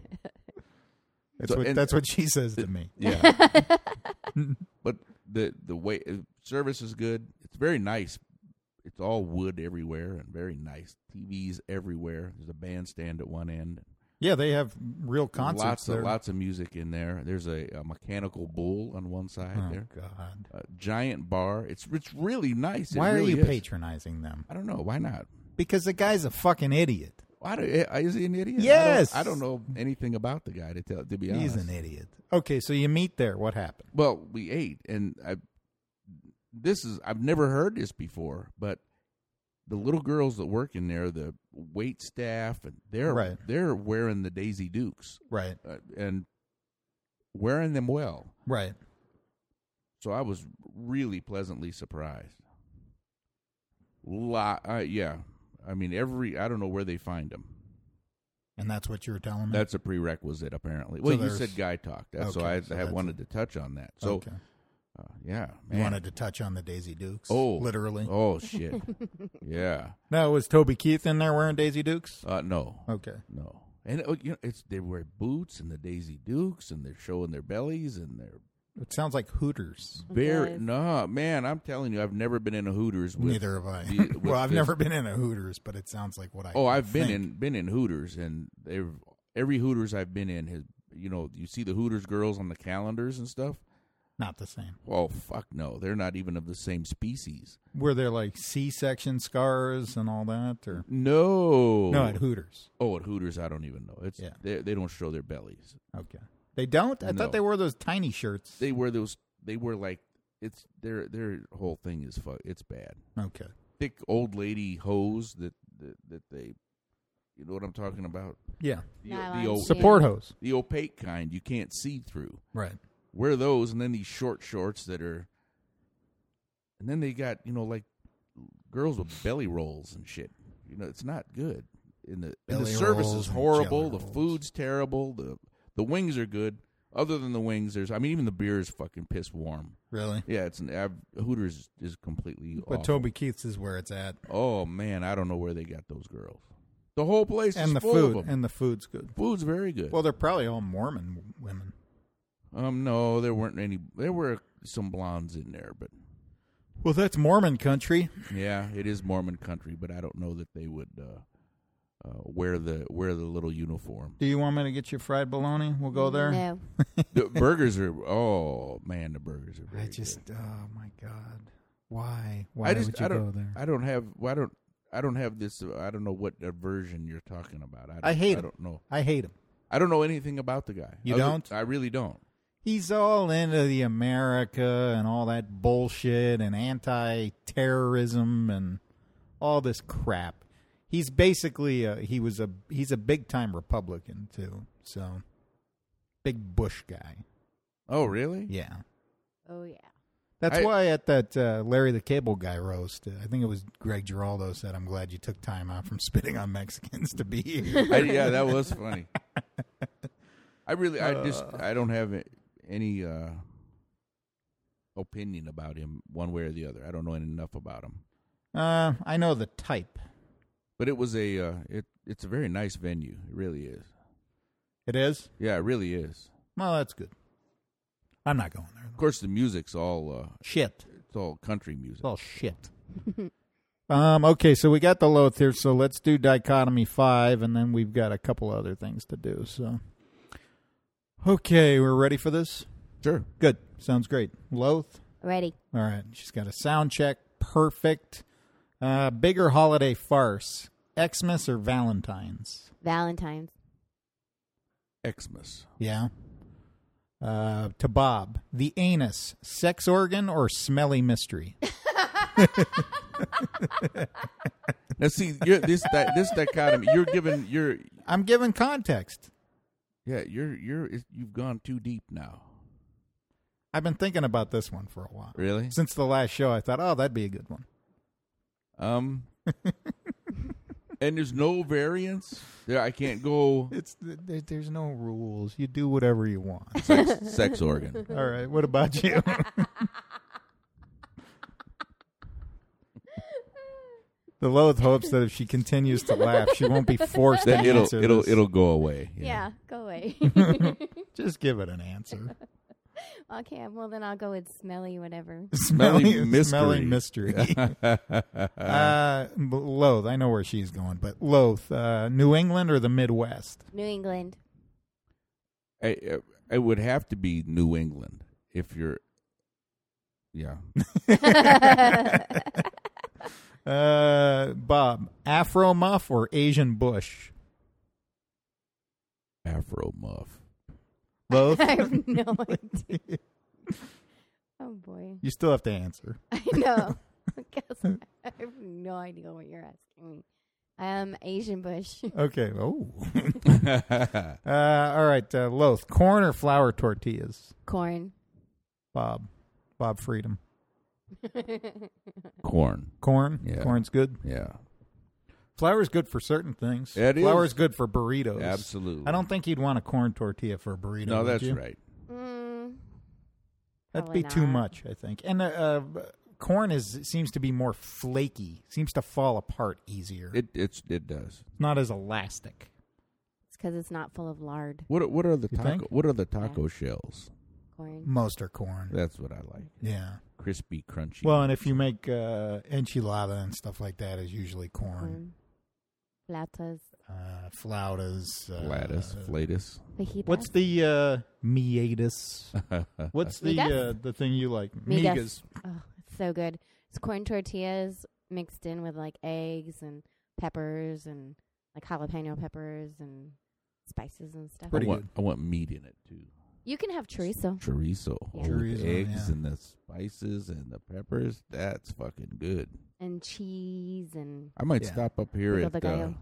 That's what she says to me. Yeah. But the way service is good. It's very nice. It's all wood everywhere and very nice. TVs everywhere. There's a bandstand at one end. Yeah, they have real concerts there. Lots of music in there. There's a mechanical bull on one side there. Oh, God. A giant bar. It's really nice. Why really are you is. patronizing them? I don't know. Why not? Because the guy's a fucking idiot. Is he an idiot? Yes. I don't know anything about the guy, to be honest. He's an idiot. Okay, so you meet there. What happened? Well, we ate, and I've never heard this before, but the little girls that work in there, the wait staff, and they're wearing the Daisy Dukes, right, and wearing them well, right. So I was really pleasantly surprised. Yeah, I mean I don't know where they find them. And that's what you were telling me? That's a prerequisite, apparently. Well, you said guy talk, so I wanted to touch on that. So. Okay. Yeah, man. You wanted to touch on the Daisy Dukes? Oh, literally. Oh shit. Yeah. Now, was Toby Keith in there wearing Daisy Dukes? No. Okay. No. And they wear boots and the Daisy Dukes, and they're showing their bellies, and they're. It sounds like Hooters. No, man. I'm telling you, I've never been in a Hooters. Neither have I. Well, I've never been in a Hooters, but it sounds like what I. Oh, I've been in Hooters, and every Hooters I've been in has. You see the Hooters girls on the calendars and stuff. Not the same. Oh, fuck no. They're not even of the same species. Were there like C-section scars and all that? Or No. No, at Hooters. Oh, at Hooters, I don't even know. They don't show their bellies. Okay. They don't? I thought they wore those tiny shirts. They wear those. They wear like, it's their whole thing is it's bad. Okay. Thick old lady hose that they, you know what I'm talking about? Yeah. The support hose. The opaque kind you can't see through. Right. Wear those, and then these short shorts that are, and then they got like girls with belly rolls and shit. It's not good. And the service is horrible. The food's terrible. The wings are good. Other than the wings, even the beer is fucking piss warm. Really? Yeah, Hooters is completely. But awful. Toby Keith's is where it's at. Oh man, I don't know where they got those girls. The whole place and is the full food of them. and the food's good. Food's very good. Well, they're probably all Mormon women. No, there weren't any. There were some blondes in there, but Well, that's Mormon country. Yeah, it is Mormon country, but I don't know that they would wear the little uniform. Do you want me to get you fried bologna? We'll go there. No. The burgers are the burgers are very good. Oh my God, why would you go there? I don't have this. I don't know what version you're talking about. I hate him. I don't know. I hate him. I don't know anything about the guy. You don't? I really don't. He's all into the America and all that bullshit and anti-terrorism and all this crap. He's basically he's a big time Republican too. So big Bush guy. Oh, really? Yeah. Oh, yeah. That's why at that Larry the Cable Guy roast, I think it was Greg Giraldo said, "I'm glad you took time out from spitting on Mexicans to be here." Yeah, that was funny. I don't have any opinion about him one way or the other. I don't know enough about him. I know the type. But it was it's a very nice venue. It really is. It is? Yeah, it really is. Well, that's good. I'm not going there. Of course, the music's all shit. It's all country music. It's all shit. Okay, so we got the Loth here, so let's do Dichotomy 5, and then we've got a couple other things to do. So, okay, we're ready for this? Sure. Good. Sounds great. Loth? Ready. All right. She's got a sound check. Perfect. Bigger holiday farce. Xmas or Valentine's? Valentine's. Xmas. Yeah. To Bob, the anus, sex organ or smelly mystery? Now, see, this dichotomy. I'm giving context. Yeah, you've gone too deep now. I've been thinking about this one for a while. Really? Since the last show, I thought, that'd be a good one. And there's no variance. I can't go. There's no rules. You do whatever you want. Sex organ. All right. What about you? The Loth hopes that if she continues to laugh, she won't be forced to answer this. It'll go away. Yeah, go away. Just give it an answer. Okay, well then I'll go with smelly whatever. Smelly mystery. Smelly mystery. Loth, I know where she's going, but Loth, New England or the Midwest? New England. It would have to be New England if you're. Yeah. Bob, Afro muff or Asian bush? Afro muff. Both? I have no idea. Oh, boy. You still have to answer. I know. I have no idea what you're asking me. Asian bush. Okay. Oh. All right. Loth, corn or flour tortillas? Corn. Bob Freedom. Corn. Corn? Yeah. Corn's good? Yeah. Flour's good for certain things. It is. Flour's good for burritos. Absolutely. I don't think you'd want a corn tortilla for a burrito. No, that's you? right. That'd be too much, I think. And corn seems to be more flaky. Seems to fall apart easier. It does. It's not as elastic. It's because it's not full of lard. What are the think? What are the taco shells? Corn. Most are corn. That's what I like. Yeah. Crispy, crunchy. Well, and if you make enchilada and stuff like that, is usually corn. Flautas. Flautas. Flatus. Fajitas. What's the miatas? What's the thing you like? Migas. Oh, it's so good. It's corn tortillas mixed in with like eggs and peppers and like jalapeno peppers and spices and stuff. I want meat in it too. You can have chorizo. Chorizo. Yeah. With the eggs and the spices and the peppers. That's fucking good. And cheese and... I might stop up here at the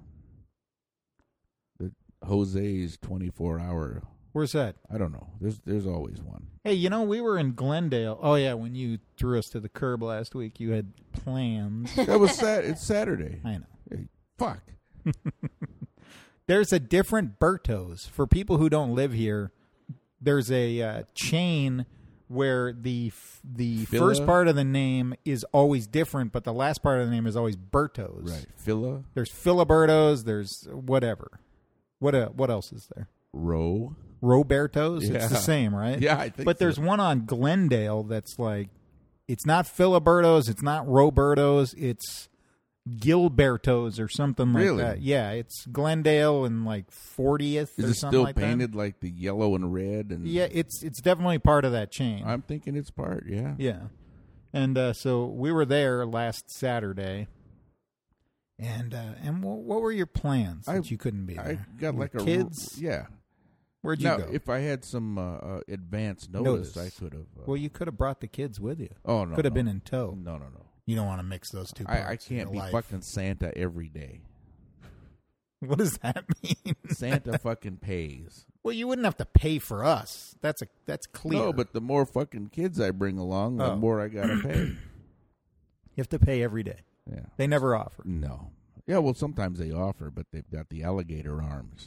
Jose's 24-hour. Where's that? I don't know. There's always one. Hey, we were in Glendale. Oh, yeah, when you threw us to the curb last week, you had plans. That was It's Saturday. I know. Hey, fuck. There's a different Berto's. For people who don't live here, there's a chain where the first part of the name is always different, but the last part of the name is always Berto's. Right. Fila. There's Filiberto's. There's whatever. What else is there? Roberto's. Yeah. It's the same, right? Yeah, I think But so. there's one on Glendale that's like It's not Filiberto's. It's not Roberto's. It's Gilberto's or something like Really? that. Yeah, it's Glendale and like 40th. Is or it something still like painted like the yellow and red? And Yeah, it's definitely part of that chain. I'm thinking it's part. Yeah. Yeah, and so we were there last Saturday. And what were your plans that you couldn't be there? I got Your like a kids. Yeah. Where'd you Now, go? if I had some advance notice, I could have. Well, you could have brought the kids with you. Oh no, Could have no. been in tow. No. You don't want to mix those two parts. I can't of be your life. fucking Santa every day. What does that mean? Santa fucking pays. Well, you wouldn't have to pay for us. That's clear. No, but the more fucking kids I bring along, the more I gotta pay. you have to pay every day. Yeah. They never offer. No. Yeah, well, sometimes they offer, but they've got the alligator arms.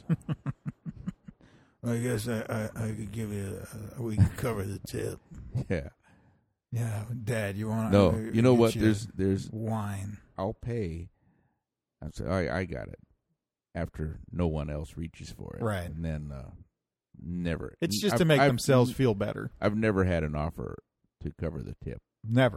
I guess I could give you. We can cover the tip. Yeah. Yeah, Dad, you want? No, you know what? There's wine. I'll pay. I say, I got it. After no one else reaches for it, Right. And then never. It's just to make themselves feel better. I've never had an offer to cover the tip. Never.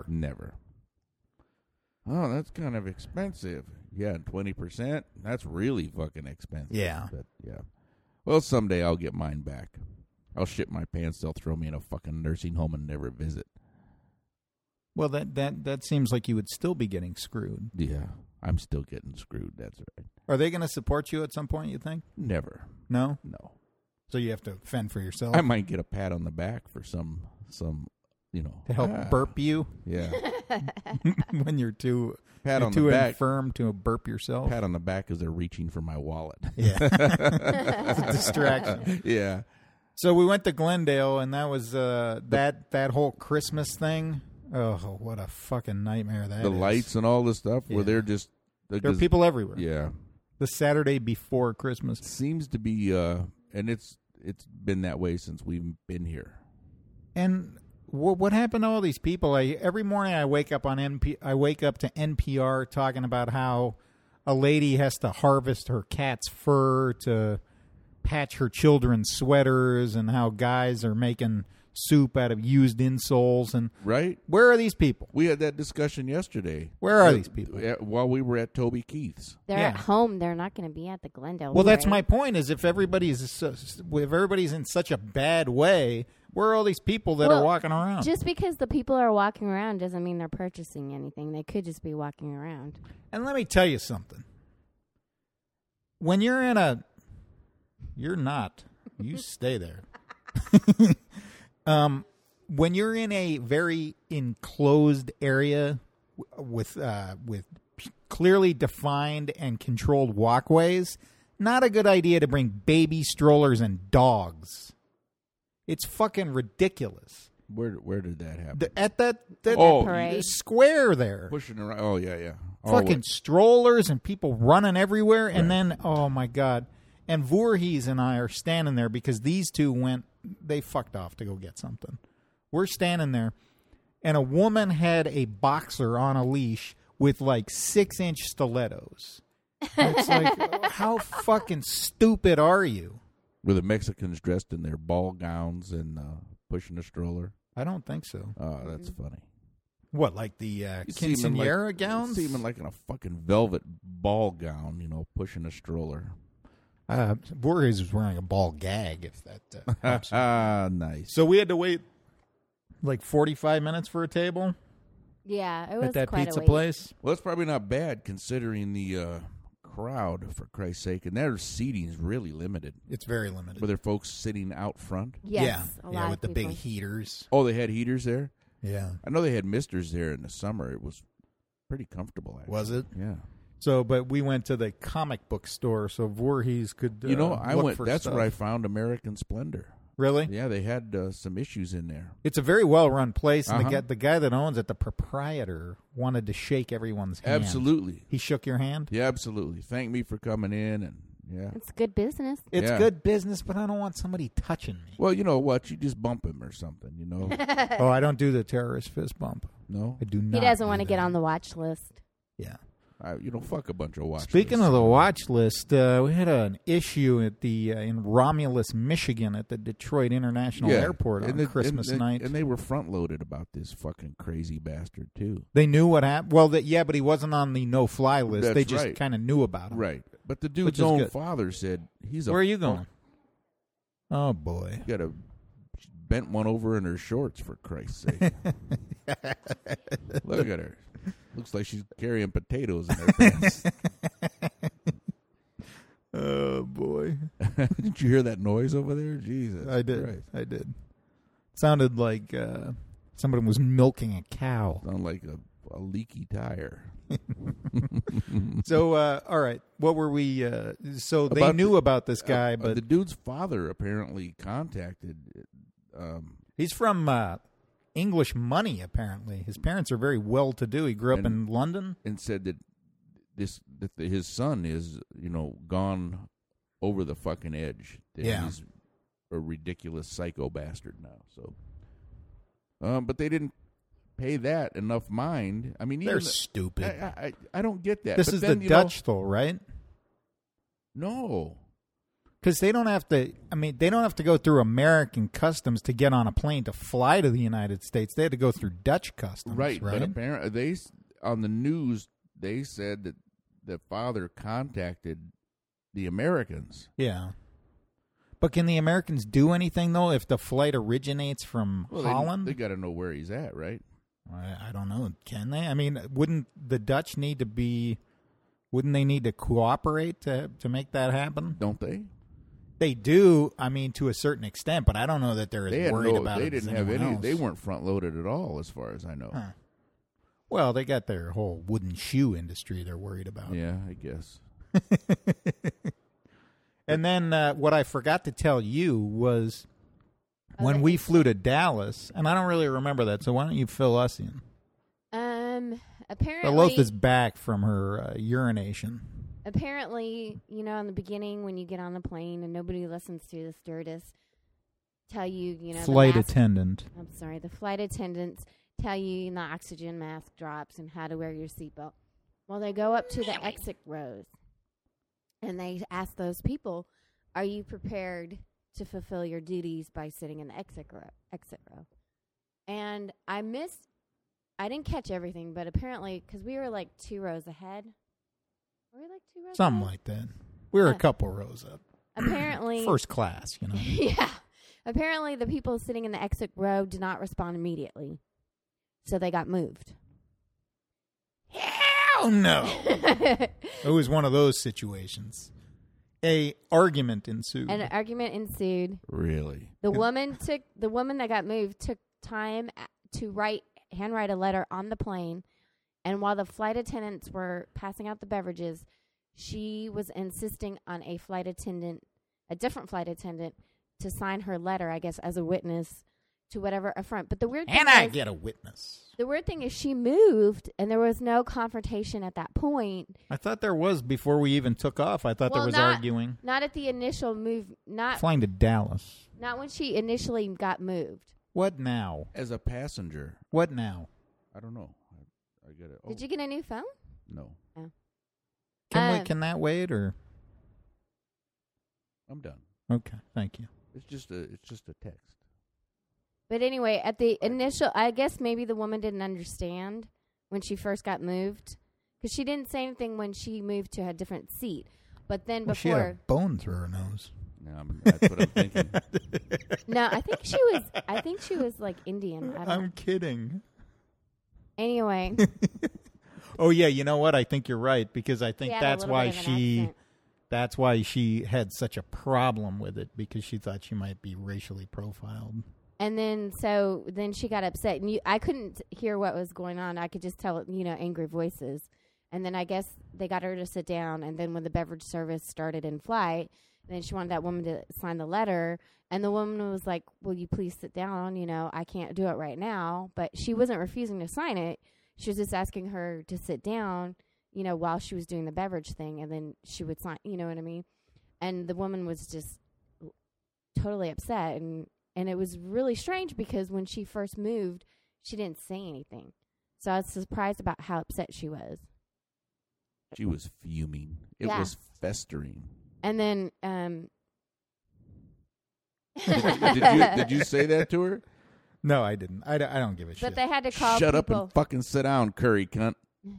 Oh, that's kind of expensive. Yeah, 20%. That's really fucking expensive. Yeah. But yeah. Well, someday I'll get mine back. I'll shit my pants. They'll throw me in a fucking nursing home and never visit. Well, that seems like you would still be getting screwed. Yeah, I'm still getting screwed. That's right. Are they going to support you at some point, you think? Never. No? No. So you have to fend for yourself? I might get a pat on the back for some to help burp you? Yeah. When you're too Pat on too the back. infirm to burp yourself? Pat on the back as they're reaching for my wallet. Yeah. It's a distraction. Yeah. So we went to Glendale, and that was that whole Christmas thing. Oh, what a fucking nightmare that is. The lights and all the stuff where they're just... There are people everywhere. Yeah. The Saturday before Christmas. Seems to be... and it's been that way since we've been here. And what happened to all these people? Every morning I wake up to NPR talking about how a lady has to harvest her cat's fur to patch her children's sweaters, and how guys are making soup out of used insoles. And right? Where are these people? We had that discussion yesterday. Where are these people? While we were at Toby Keith's. They're at home. They're not going to be at the Glendale. Well, that's my point. Is if everybody's in such a bad way, where are all these people that are walking around? Just because the people are walking around doesn't mean they're purchasing anything. They could just be walking around. And let me tell you something. When you're you're not. You stay there. When you're in a very enclosed area with clearly defined and controlled walkways, not a good idea to bring baby strollers and dogs. It's fucking ridiculous. Where did that happen? At that parade. square there. Pushing around. Oh, yeah. Fucking strollers and people running everywhere. And then, oh, my God. And Voorhees and I are standing there because these two they fucked off to go get something. We're standing there, and a woman had a boxer on a leash with like 6-inch stilettos. And it's like, how fucking stupid are you? Were the Mexicans dressed in their ball gowns and pushing a stroller? I don't think so. Oh, that's funny. What, like the quinceañera gowns? See them like in a fucking velvet ball gown, pushing a stroller. Voorhees was wearing a ball gag, if that helps. Nice. So we had to wait like 45 minutes for a table Yeah, it was at that quite pizza a wait. place. Well, it's probably not bad considering the crowd, for Christ's sake. And their seating is really limited. It's very limited. Were there folks sitting out front? Yes, a lot with of the big people. heaters. Oh, they had heaters there? Yeah. I know they had misters there in the summer. It was pretty comfortable, actually. Was it? Yeah. So, but we went to the comic book store so Voorhees could I look went. for That's stuff. where I found American Splendor. Really? Yeah, they had some issues in there. It's a very well-run place, and Uh-huh. the guy that owns it, the proprietor, wanted to shake everyone's hand. Absolutely. He shook your hand? Yeah, absolutely. Thank me for coming in, and yeah. It's good business. It's Yeah. good business, but I don't want somebody touching me. Well, you know what? You just bump him or something, Oh, I don't do the terrorist fist bump. No? I do He not. doesn't do want to get that. on the watch list. Yeah. Fuck a bunch of watch Speaking lists. of the watch list, we had an issue at the in Romulus, Michigan, at the Detroit International Airport on Christmas night. And they were front-loaded about this fucking crazy bastard, too. They knew what happened. Well, but he wasn't on the no-fly list. That's they just right. kind of knew about him. Right. But the dude's is own good. father said he's a... Where are you going? Oh, boy. Got a bent one over in her shorts, for Christ's sake. Look at her. Looks like she's carrying potatoes in her pants. Oh, boy. Did you hear that noise over there? Jesus. I did. Christ. I did. Sounded like somebody was milking a cow. Sound like a leaky tire. So, all right. What were we... so they About knew the- about this guy, but... the dude's father apparently contacted... he's from English money, apparently. His parents are very well-to-do. He grew up in London. and said that his son is, gone over the fucking edge. That he's a ridiculous psycho bastard now. So, but they didn't pay that enough mind. I mean, They're stupid. I don't get that. This But is then, the Dutch, though, right? No. Because they don't have to. I mean, they don't have to go through American customs to get on a plane to fly to the United States. They had to go through Dutch customs, right? But apparently, on the news they said that the father contacted the Americans. Yeah. But can the Americans do anything though if the flight originates from Holland? They got to know where he's at, right? I don't know. Can they? I mean, wouldn't the Dutch need to be? Wouldn't they need to cooperate to make that happen? Don't they? They do. I mean, to a certain extent, but I don't know that they're as worried about it. They didn't have any. They weren't front loaded at all, as far as I know. Huh. Well, they got their whole wooden shoe industry they're worried about. Yeah, I guess. And then what I forgot to tell you was when we flew to Dallas, and I don't really remember that, so why don't you fill us in? Apparently, Loth is back from her urination. Apparently, in the beginning when you get on the plane and nobody listens to the stewardess tell you, Flight attendant. I'm sorry, the flight attendants tell you the oxygen mask drops and how to wear your seatbelt. Well, they go up to the exit rows and they ask those people, "Are you prepared to fulfill your duties by sitting in the exit row?" And I didn't catch everything, but apparently, because we were like 2 rows ahead. Were we like 2 rows Something ahead? like that. We were a couple rows up. Apparently. First class, Yeah. Apparently, the people sitting in the exit row did not respond immediately. So they got moved. Hell no. It was one of those situations. An argument ensued. An argument ensued. Really? The woman that got moved took time to handwrite a letter on the plane, and while the flight attendants were passing out the beverages, she was insisting on a different flight attendant, to sign her letter, I guess, as a witness to whatever affront. But the weird thing I get a witness. The weird thing is she moved, and there was no confrontation at that point. I thought there was before we even took off. I thought there was arguing. Not at the initial move. Flying to Dallas. Not when she initially got moved. What now? As a passenger. What now? I don't know. I get it. Did you get a new phone? No. Oh. Can that wait, or? I'm done. Okay, thank you. It's just a text. But anyway, at the initial, I guess maybe the woman didn't understand when she first got moved, because she didn't say anything when she moved to a different seat. But then before she had a bone through her nose. No, that's what I'm thinking. No, I think she was like Indian. I'm kidding. Anyway. Oh yeah, you know what? I think you're right, because I think that's why she had such a problem with it, because she thought she might be racially profiled. And then she got upset, and I couldn't hear what was going on. I could just tell, angry voices. And then I guess they got her to sit down, and then when the beverage service started in flight, then she wanted that woman to sign the letter, and the woman was like, "Will you please sit down? I can't do it right now." But she wasn't refusing to sign it. She was just asking her to sit down, while she was doing the beverage thing, and then she would sign, you know what I mean? And the woman was just totally upset, and it was really strange, because when she first moved, she didn't say anything. So I was surprised about how upset she was. She was fuming. It Yeah. was festering. And then, Did you say that to her? No, I didn't. I don't give a shit. but they had to call Shut up people. and fucking sit down, curry cunt.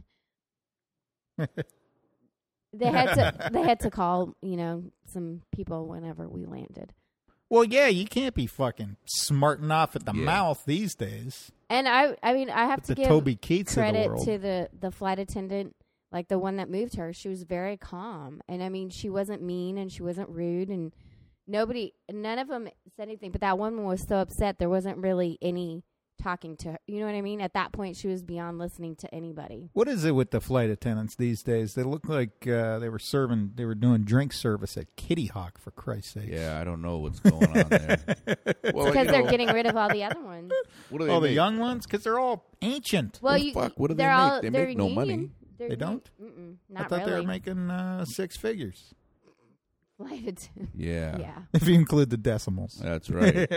They had to call, some people whenever we landed. Well, yeah, you can't be fucking smarting off at the Yeah. mouth these days. And I mean, I have With to the give Toby Keats of the credit world. to the flight attendant, like the one that moved her. She was very calm, and I mean, she wasn't mean and she wasn't rude, and none of them said anything. But that woman was so upset, there wasn't really any talking to her. You know what I mean? At that point, she was beyond listening to anybody. What is it with the flight attendants these days? They look like they were doing drink service at Kitty Hawk, for Christ's sake. Yeah, I don't know what's going on there. Well, Because they're getting rid of all the other ones. What do they Oh, the make? young ones? Because they're all ancient. Well, Well, fuck, what do they they're make? all, They they're make no money. union. They don't? Not I thought really. they were making 6 figures, Flight attendant. Yeah. Yeah. if you include the decimals. That's right.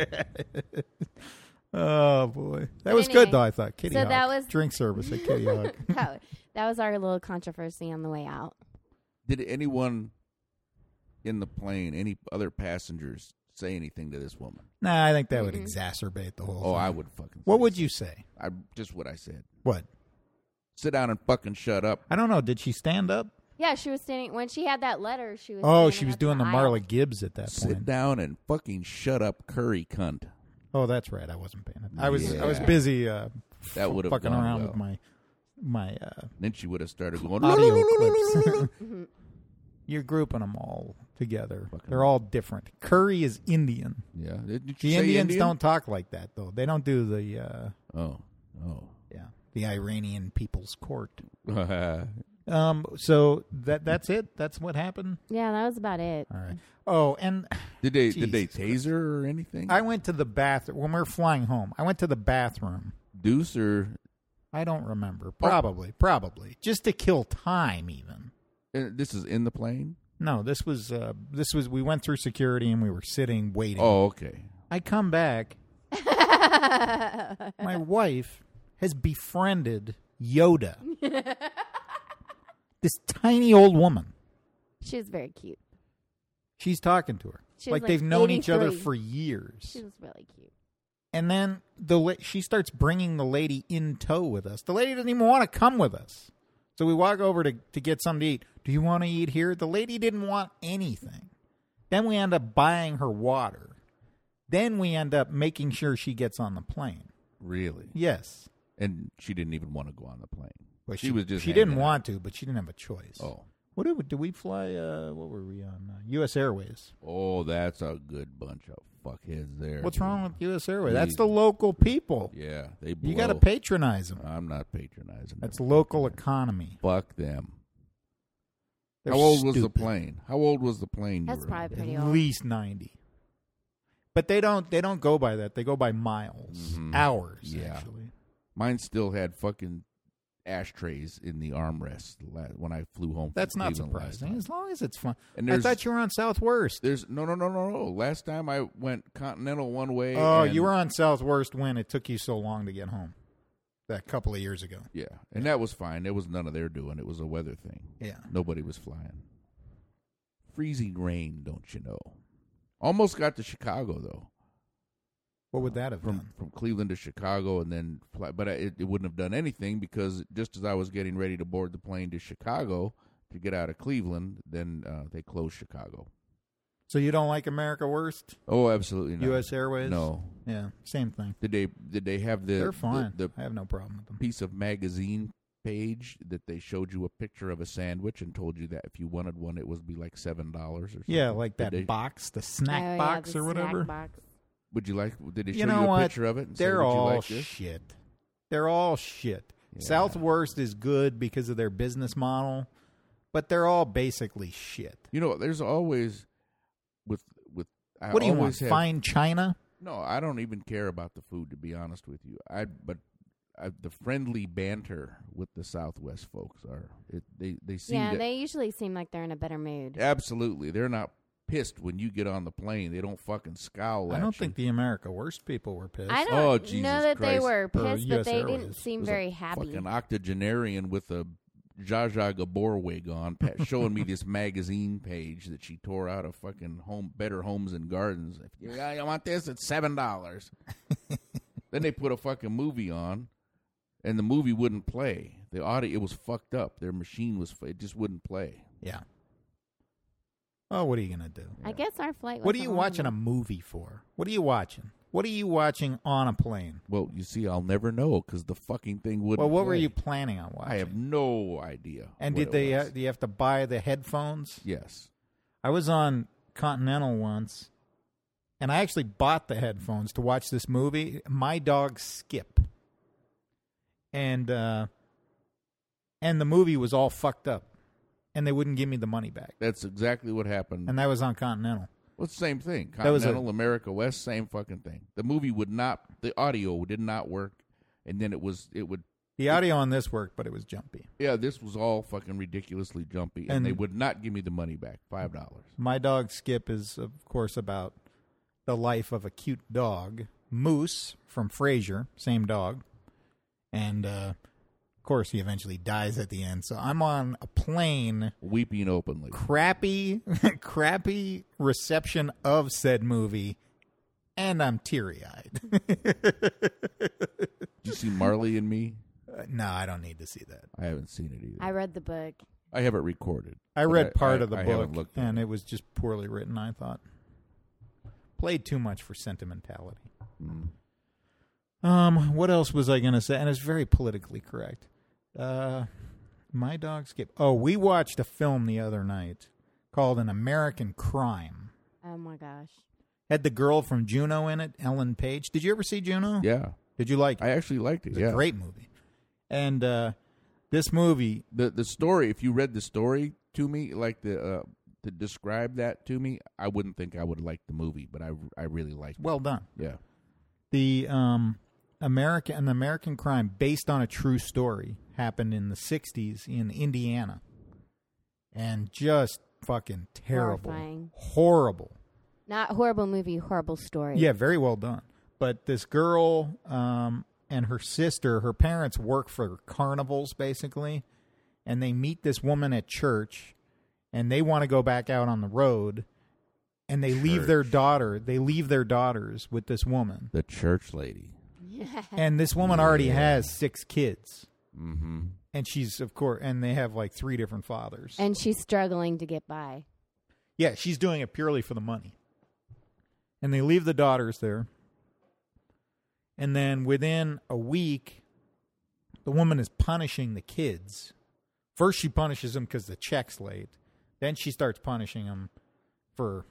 Oh, boy. That But was anyway, good, though, I thought. Kitty so Hawk. that was- Drink service at Kitty Hawk. That was our little controversy on the way out. Did anyone in the plane, any other passengers, say anything to this woman? Nah, I think that would Mm-mm. exacerbate the whole Oh, thing. I would fucking. What say would so. you say? Just what I said. What? Sit down and fucking shut up. I don't know. Did she stand up? Yeah, she was standing when she had that letter. She was. Oh, standing she was up doing the in aisle. Marla Gibbs at that Sit point. down and fucking shut up, curry cunt. Oh, that's right. I wasn't paying it. I was Yeah. busy That would have fucking gone around well. with my Then she would have started going. audio clips. You're grouping them all together. Fucking- They're all different. Curry is Indian. Yeah. Did you The say Indians Indian? don't talk like that, though. They don't do the Oh. the Iranian People's Court. Oh. So that's it. That's what happened. Yeah, that was about it. All right. Oh, and Did they Jesus tase her or anything? I went to the bathroom when we were flying home. I went to the bathroom. Deuce or I don't remember. Probably just to kill time. Even this is in the plane? no. This was we went through security and we were sitting waiting. Oh, okay. I come back. My wife has befriended Yoda. This tiny old woman. She was very cute. She's talking to her. She was Like they've known each other 83. for years. She was really cute. And then she starts bringing the lady in tow with us. The lady doesn't even want to come with us. So we walk over to get something to eat. Do you want to eat here? The lady didn't want anything. Then we end up buying her water. Then we end up making sure she gets on the plane. Really? Yes. And she didn't even want to go on the plane. Well, She was just she didn't hanging want to, but she didn't have a choice. Oh. What did we fly? What were we on? U.S. Airways. Oh, that's a good bunch of fuckheads there. What's wrong with U.S. Airways? Please. That's the local people. Yeah, they blow. You got to patronize them. I'm not patronizing. That's them. local economy. Fuck them. They're How old was the stupid. plane? How old was the plane? That's you were in? probably pretty At old. least 90. But they don't go by that. They go by miles, Mhm. hours. Yeah. Actually. Mine still had fucking ashtrays in the armrest when I flew home. That's from not Cleveland last surprising. time. As long as it's fun. And I thought you were on Southwest. There's no. Last time I went Continental one way. Oh, and- you were on Southwest when it took you so long to get home. That couple of years ago. Yeah, and that was fine. It was none of their doing. It was a weather thing. Yeah. Nobody was flying. Freezing rain, don't you know? Almost got to Chicago though. What would that have From done? Cleveland to Chicago, and then fly, but it wouldn't have done anything because just as I was getting ready to board the plane to Chicago to get out of Cleveland, then they closed Chicago. So you don't like America Worst? Oh, absolutely not. U.S. Airways? No. Yeah, same thing. Did they have They're fine. the I have no problem with them. piece of magazine page that they showed you a picture of a sandwich and told you that if you wanted one, it would be like $7 or something? Yeah, like Did that they- box, the snack Oh, yeah, box the or snack whatever. box. Would you like? Did they show You you, know a what? picture of it? And say, They're "Would you all like this?" shit. They're all shit. Yeah. Southwest is good because of their business model, but they're all basically shit. You know, there's always with. I What do you want? always have- Fine China? No, I don't even care about the food, to be honest with you. The friendly banter with the Southwest folks they seem Yeah, to, they usually seem like they're in a better mood. absolutely. They're not pissed when you get on the plane. They don't fucking scowl I at don't you. think the America Worst people were pissed. I Oh, don't Jesus know that they Christ. were Or pissed, but US they Airways. didn't seem It was a very happy. Fucking octogenarian with a Zsa Zsa Gabor wig on, showing me this magazine page that she tore out of fucking Better Homes and Gardens. You want this? It's $7. Then they put a fucking movie on, and the movie wouldn't play. The audio, it was fucked up. Their machine it just wouldn't play. Yeah. Oh, what are you going to do? I guess our flight was What are you watching a movie for? What are you watching? What are you watching on a plane? Well, you see, I'll never know because the fucking thing wouldn't Well, what were play. you planning on watching? I have no idea. And what do it was. you have to buy the headphones? Yes. I was on Continental once, and I actually bought the headphones to watch this movie, My Dog Skip. And the movie was all fucked up, and they wouldn't give me the money back. That's exactly what happened. And that was on Continental. Well, it's the same thing. That was Continental, America West, same fucking thing. The movie the audio did not work, and then it would. The audio on this worked, but it was jumpy. Yeah, this was all fucking ridiculously jumpy, and they would not give me the money back, $5. My Dog Skip is, of course, about the life of a cute dog, Moose from Frasier, same dog. And, of course, he eventually dies at the end. So I'm on a plane, Weeping openly. crappy reception of said movie, and I'm teary-eyed. Did you see Marley and Me? No, I don't need to see that. I haven't seen it either. I read the book. I have it recorded. I but read part of the I book, haven't looked at and it was just poorly written, I thought. Played too much for sentimentality. What else was I going to say? And it's very politically correct. My Dog Skip. Oh, we watched a film the other night called An American Crime. Oh, my gosh. Had the girl from Juno in it, Ellen Page. Did you ever see Juno? Yeah. Did you like it? I actually liked it, It's yeah. a great movie. And this movie... The story, if you read the story to me, like to describe that to me, I wouldn't think I would like the movie, but I really liked it. Well done. Yeah. The American Crime, based on a true story, happened in the 60s in Indiana. And just fucking terrible. Horrifying. Horrible. Not horrible movie, horrible story. Yeah, very well done. But this girl and her sister, her parents work for carnivals, basically. And they meet this woman at church, and they want to go back out on the road. And they leave their daughters with this woman. The church lady. And this woman already has 6 kids. Mm-hmm. And she's, of course, and they have like 3 different fathers. And she's struggling to get by. Yeah, she's doing it purely for the money. And they leave the daughters there. And then within a week, the woman is punishing the kids. First, she punishes them because the check's late. Then she starts punishing them for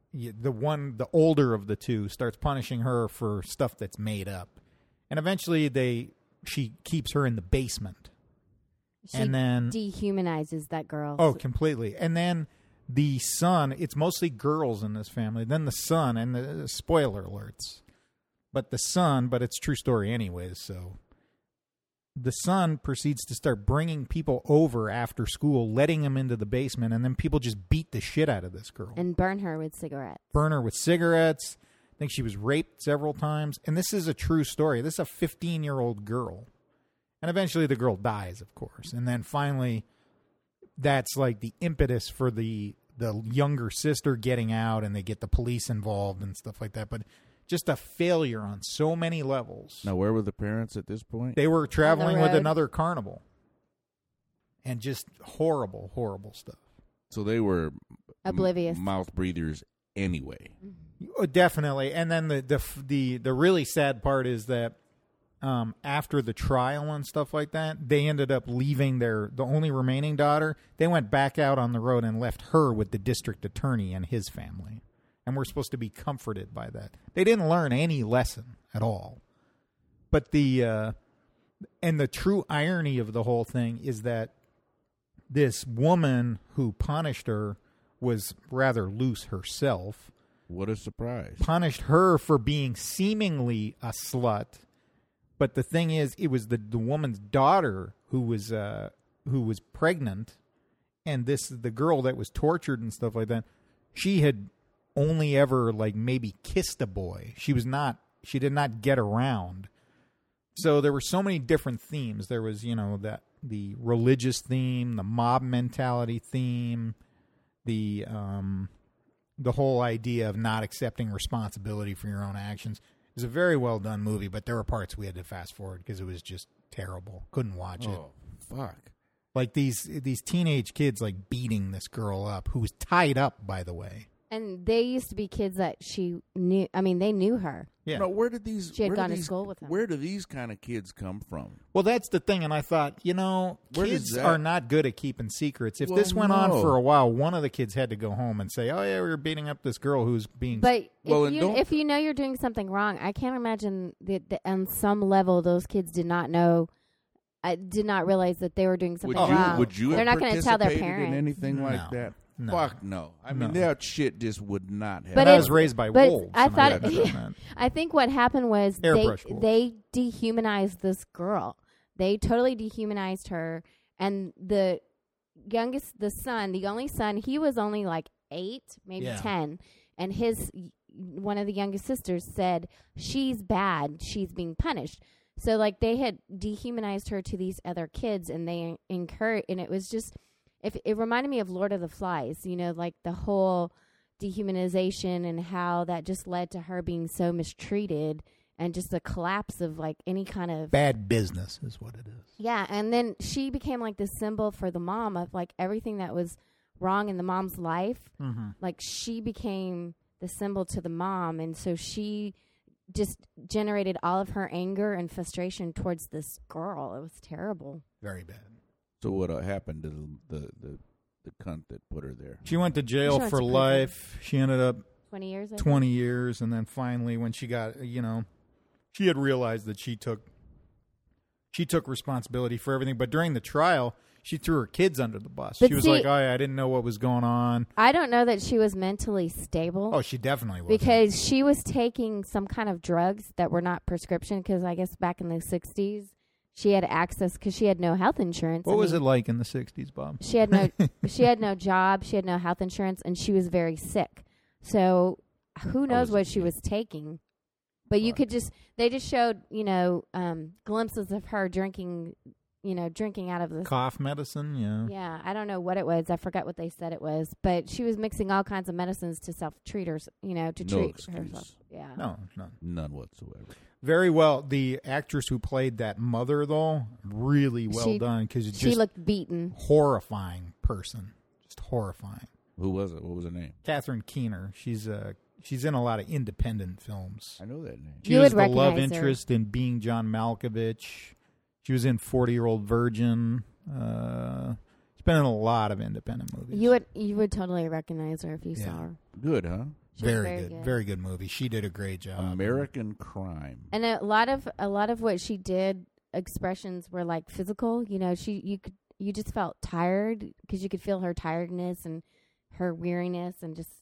the older of the two starts punishing her for stuff that's made up. And eventually she keeps her in the basement. She and then dehumanizes that girl. Oh, completely. And then the son, it's mostly girls in this family. Then the son, and the spoiler alerts. But the son, but it's true story anyways, so the son proceeds to start bringing people over after school, letting them into the basement, and then people just beat the shit out of this girl. And burn her with cigarettes. Burn her with cigarettes. I think she was raped several times. And this is a true story. This is a 15-year-old girl. And eventually the girl dies, of course. And then finally, that's like the impetus for the younger sister getting out, and they get the police involved and stuff like that. But just a failure on so many levels. Now, where were the parents at this point? They were traveling with road. another carnival. And just horrible, horrible stuff. So they were Oblivious. mouth breathers anyway. Definitely. And then the really sad part is that after the trial and stuff like that, they ended up leaving the only remaining daughter. They went back out on the road and left her with the district attorney and his family. And we're supposed to be comforted by that. They didn't learn any lesson at all. But the true irony of the whole thing is that this woman who punished her was rather loose herself. What a surprise. Punished her for being seemingly a slut. But the thing is, it was the woman's daughter who was pregnant, and the girl that was tortured and stuff like that. She had only ever like maybe kissed a boy. She did not get around. So there were so many different themes. There was, the religious theme, the mob mentality theme, the whole idea of not accepting responsibility for your own actions. It was a very well done movie, but there were parts we had to fast forward because it was just terrible. Couldn't watch it. Oh, fuck. Like these teenage kids like beating this girl up, who was tied up, by the way. And they used to be kids that she knew. I mean, they knew her. Yeah. No, where did these? She had where gone do to these- school with them. Where do these kind of kids come from? Well, that's the thing, and I thought, Where does kids that- are not good at keeping secrets. If Well, this went on no. for a while, one of the kids had to go home and say, "Oh yeah, we were beating up this girl who's being." But Well, and if you know you're doing something wrong, I can't imagine that on some level those kids did not know. I did not realize that they were doing something wrong. Would you They're have not going to tell their participated parents. in anything like No. that? No. Fuck no. I mean, No. that shit just would not have. But I it- was raised by but wolves. I and thought- hadn't done that. I think what happened was Airbrush wolves. they dehumanized this girl. They totally dehumanized her, and the only son, he was only like 8, maybe Yeah. 10, and one of the youngest sisters said, "She's bad. She's being punished." So like they had dehumanized her to these other kids, and they encouraged, and it was just. It reminded me of Lord of the Flies, like the whole dehumanization and how that just led to her being so mistreated and just the collapse of like any kind of Bad business is what it is. yeah. And then she became like this symbol for the mom of like everything that was wrong in the mom's life. Mm-hmm. Like she became the symbol to the mom, and so she just generated all of her anger and frustration towards this girl. It was terrible. Very bad. So what happened to the cunt that put her there? She went to jail She went for to prison. life. She ended up 20 years. I think. 20 years, and then finally, when she got, she had realized that she took responsibility for everything. But during the trial, she threw her kids under the bus. But She was see- like, "Oh, yeah, I didn't know what was going on." I don't know that she was mentally stable. Oh, she definitely was. Because she was taking some kind of drugs that were not prescription. Because I guess back in the 60s, she had access because she had no health insurance. What was it like in the 60s, Bob? She had no, she had no job. She had no health insurance, and she was very sick. So who knows what she was taking? But you could they just showed, glimpses of her drinking out of the Cough medicine, yeah. Yeah, I don't know what it was. I forgot what they said it was, but she was mixing all kinds of medicines to self-treat her, to No treat excuse. herself. Yeah. No, none. None whatsoever. Very well. The actress who played that mother, though, really well She- done because She just looked beaten. horrifying person, just horrifying. Who was it? What was her name? Catherine Keener. She's in a lot of independent films. I know that name. She You was would the love recognize her. interest in Being John Malkovich. She was in 40-Year-Old Virgin. She's been in a lot of independent movies. You would totally recognize her if you Yeah. saw her. Good, huh? She was very good. Very good movie. She did a great job. American Crime. And a lot of what she did, expressions were like physical. You just felt tired because you could feel her tiredness and her weariness and just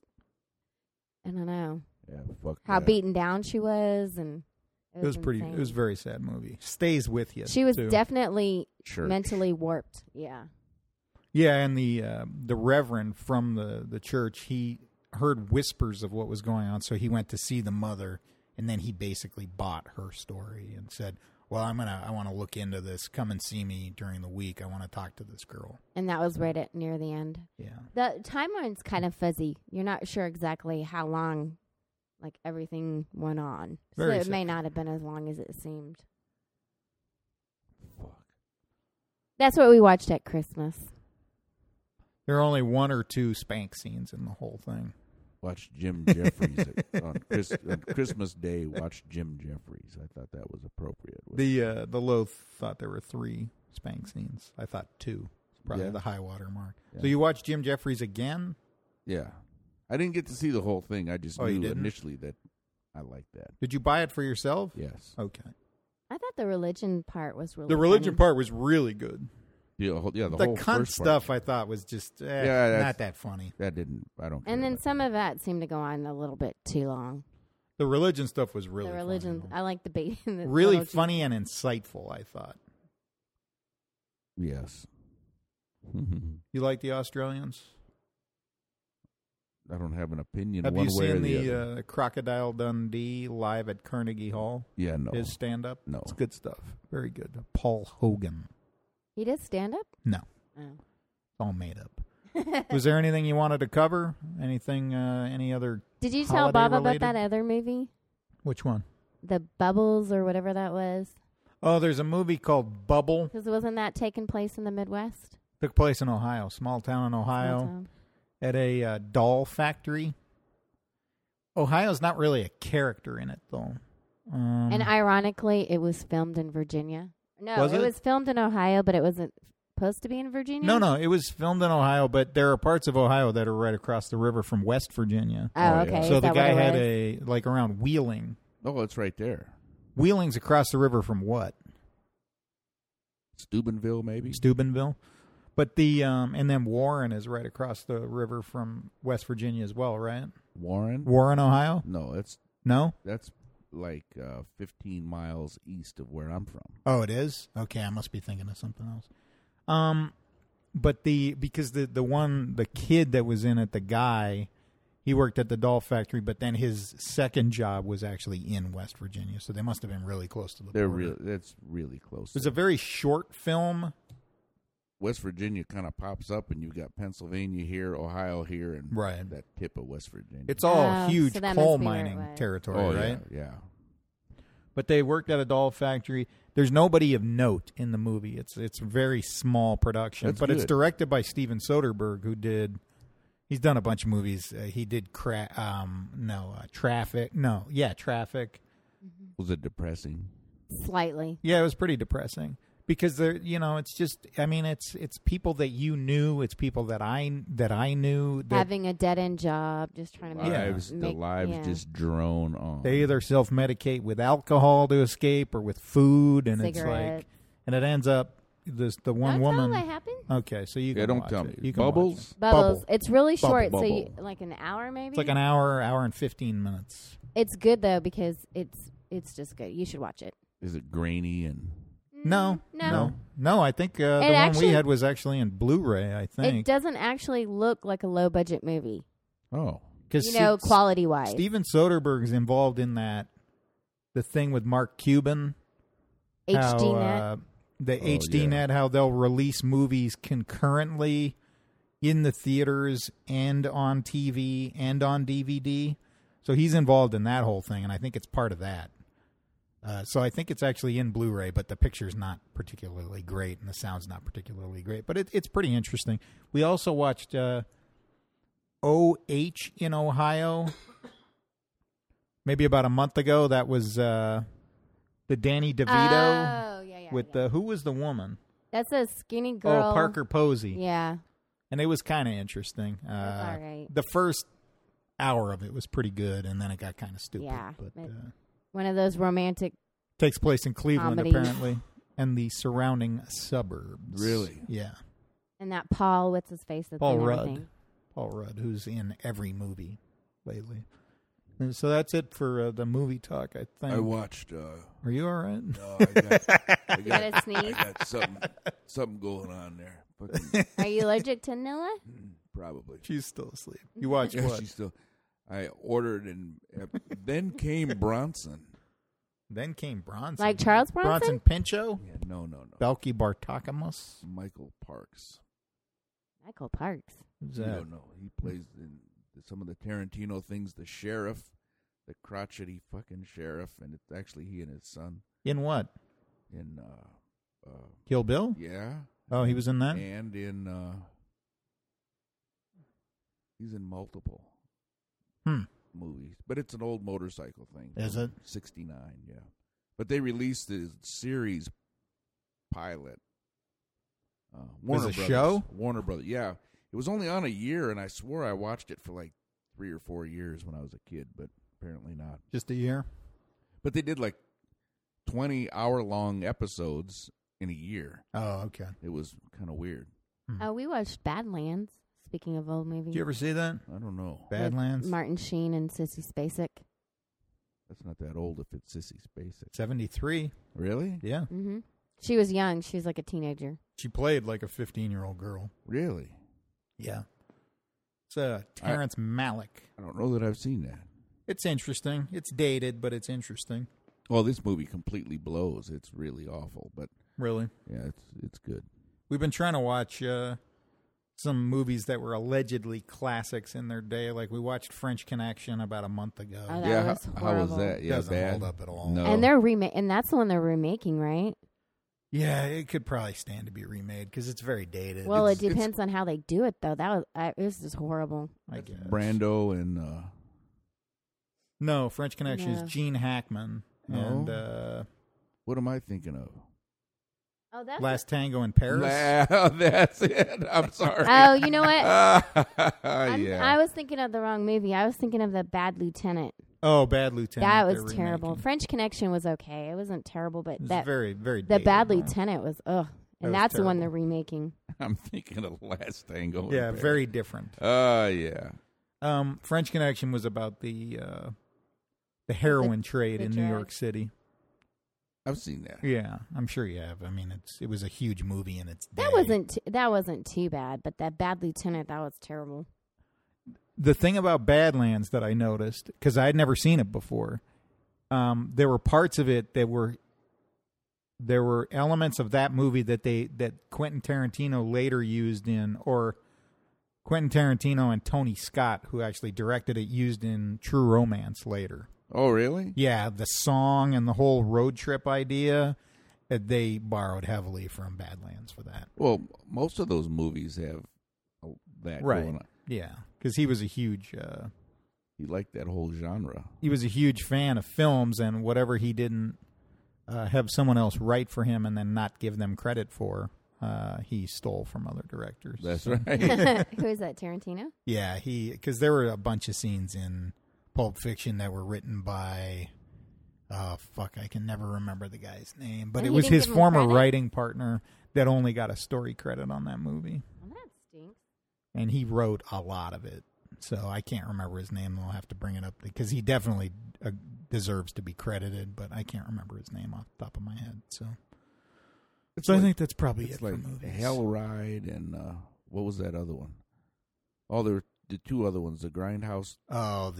I don't know Yeah, fuck how that. beaten down she was, and It was pretty. insane. It was a very sad movie. Stays with you. She was too. definitely Church. mentally warped. Yeah. Yeah, and the reverend from the church, he heard whispers of what was going on, so he went to see the mother, and then he basically bought her story and said, "Well, I want to look into this. Come and see me during the week. I want to talk to this girl." And that was right at near the end. Yeah. The timeline's kind of fuzzy. You're not sure exactly how long, like, everything went on. Very so it sick. may not have been as long as it seemed. Fuck. That's what we watched at Christmas. There are only 1 or 2 spank scenes in the whole thing. Watch Jim Jeffries on Christmas Day. Watch Jim Jeffries. I thought that was appropriate. The Loth thought there were 3 spank scenes. I thought 2. Probably Yeah. the high water mark. Yeah. So you watched Jim Jeffries again? Yeah, I didn't get to see the whole thing. I just You knew didn't? initially that I liked that. Did you buy it for yourself? Yes. Okay. I thought the religion part was really The religion funny. part was really good. The The whole cunt first part. stuff I thought was just that's- not that funny. That didn't. I don't. Care And then about some of that seemed to go on a little bit too long. The religion stuff was really the religion, funny. I like the bait. Really funny and insightful, I thought. that. Yes. You like the Australians? I don't have an opinion Have one you way or seen the the other. Crocodile Dundee live at Carnegie Hall? Yeah, no. His stand-up? No. It's good stuff. Very good. Paul Hogan. He does stand up? No. Oh. It's all made up. Was there anything you wanted to cover? Anything, any other Did you tell Bob about holiday-related? that other movie? Which one? The Bubbles or whatever that was? Oh, there's a movie called Bubble. Because wasn't that taking place in the Midwest? Took place in Ohio, small town in Ohio, Small town. at a doll factory. Ohio's not really a character in it, though. And ironically, it was filmed in Virginia. No, Was it it? was filmed in Ohio, but it wasn't supposed to be in Virginia? No, it was filmed in Ohio, but there are parts of Ohio that are right across the river from West Virginia. Oh, Oh, yeah. okay. So Is the that guy what it had was? like around Wheeling. Oh, it's right there. Wheeling's across the river from what? Steubenville, maybe? Steubenville. But the and then Warren is right across the river from West Virginia as well, right? Warren? Warren, Ohio? No, No? that's like 15 miles east of where I'm from. Oh, it is? Okay, I must be thinking of something else. But because the kid that was in it, the guy, he worked at the doll factory, but then his second job was actually in West Virginia, so they must have been really close to the border. That's really close. It was a very short film. West Virginia kind of pops up, and you've got Pennsylvania here, Ohio here, and Right. that tip of West Virginia. It's all Oh, huge so that coal must be where it mining was. territory, oh, right? yeah. But they worked at a doll factory. There's nobody of note in the movie. It's a very small production, That's but it's good. directed by Steven Soderbergh, he's done a bunch of movies. He did Traffic. Traffic. Was it depressing? Slightly. Yeah, it was pretty depressing because it's just, it's people that you knew, it's people that I knew that Having a dead-end job, just trying to The lives just drone on. they either self-medicate with alcohol to escape or with food, and it's Cigarettes. like, and it ends up the one Don't woman. tell what happened. Okay, so you can don't watch tell it. me. You can watch Bubbles? it. Bubbles. Bubble. It's really short, Bubble. so like an hour maybe. It's like an hour and 15 minutes. It's good though because it's just good. You should watch it. Is it grainy and? No. I think the one actually- we had was actually in Blu-ray. I It think doesn't actually look like a low budget movie. Oh, because Quality wise. Steven Soderbergh is involved in the thing with Mark Cuban. HDNet. The HDNet, how they'll release movies concurrently in the theaters and on TV and on DVD. So he's involved in that whole thing, and I think it's part of that. So I think it's actually in Blu-ray, but the picture's not particularly great, and the sound's not particularly great. But it's pretty interesting. We also watched OH in Ohio maybe about a month ago. That was the Danny DeVito Oh, yeah. with who was the woman? That's a skinny girl. Oh, Parker Posey. Yeah. And it was kind of interesting. That's all right. The first hour of it was pretty good, and then it got kind of stupid. Yeah, But one of those romantic. takes place in Cleveland, Comedies. apparently, and the surrounding suburbs. Really? Yeah. And that Paul, what's his face? That's Paul in Rudd. everything. Paul Rudd, who's in every movie lately. And so that's it for the movie talk, I think. I watched. Are you all right? No, I got a sneeze? I got something going on there. Fucking, Are you allergic to Nilla? probably. She's still asleep. You watch Yeah, what? she's still. I ordered and then came Bronson. Then came Bronson. Like Charles Bronson? Pinchot? Yeah, no. Belky Bartakamus? Michael Parks. Michael Parks. Who's You that? don't know. He plays in some of the Tarantino things. The sheriff, the crotchety fucking sheriff, and it's actually he and his son In what? in. Kill Bill? Yeah. Oh, he was in that? And in. He's in multiple movies, but it's an old motorcycle thing. Is it? 69, yeah. But they released the series pilot. Warner a Brothers. show? Warner Brothers, yeah. It was only on a year, and I swore I watched it for like 3 or 4 years when I was a kid, but apparently not. Just a year? But they did like 20-hour-long episodes in a year. Oh, okay. It was kind of weird. Oh, we watched Badlands. Speaking of old movies. Did you ever see that? I don't know. With Badlands? Martin Sheen and Sissy Spacek. That's not that old if it's Sissy Spacek. 73. Really? Yeah. Mm-hmm. She was young. She was like a teenager. She played like a 15-year-old girl. Really? Yeah. It's Terrence Malick. I don't know that I've seen that. It's interesting. It's dated, but it's interesting. Well, this movie completely blows. It's really awful, but Really? yeah, it's good. We've been trying to watch some movies that were allegedly classics in their day. Like we watched French Connection about a month ago. Oh, that Yeah, was how was horrible. that? Yeah, Doesn't bad. hold up at all. No. And and that's the one they're remaking, right? Yeah, it could probably stand to be remade because it's very dated. Well, It's- it depends on how they do it, though. It was just horrible. I guess. Brando and No, French Connection No. is Gene Hackman. No. And what am I thinking of? Oh, that's Last Tango in Paris. That's it. I'm sorry. Oh, you know what? Yeah. I was thinking of the wrong movie. I was thinking of The Bad Lieutenant. Oh, Bad Lieutenant. That they're was terrible. remaking. French Connection was okay. It wasn't terrible, but It was that very, very The dated, Bad though. Lieutenant was ugh. And was that's the one terrible. they're remaking. I'm thinking of Last Tango. in Yeah, Paris. very different. Yeah. French Connection was about the heroin trade the in New drug. York City. I've seen that. Yeah, I'm sure you have. I mean, it was a huge movie in its day. That wasn't too bad, but that Bad Lieutenant, that was terrible. The thing about Badlands that I noticed, because I had never seen it before, there were parts of it that there were elements of that movie that Quentin Tarantino later used in, or Quentin Tarantino and Tony Scott, who actually directed it, used in True Romance later. Oh, really? Yeah, the song and the whole road trip idea, they borrowed heavily from Badlands for that. Well, most of those movies have that going on. Yeah, because he was a huge He liked that whole genre. fan of films, and whatever he didn't have someone else write for him and then not give them credit for, he stole from other directors. That's So, right. Who is that, Tarantino? yeah, because there were a bunch of scenes in Pulp Fiction that were written by, I can never remember the guy's name, but And it he was didn't his give him former credit? writing partner that only got a story credit on that movie, Well, that stinks. and he wrote a lot of it. So I can't remember his name. I'll have to bring it up because he definitely deserves to be credited, but I can't remember his name off the top of my head. So I think that's probably It's it for like movies. Hell Ride and what was that other one? Oh, there were the two other ones: The Grindhouse, Oh,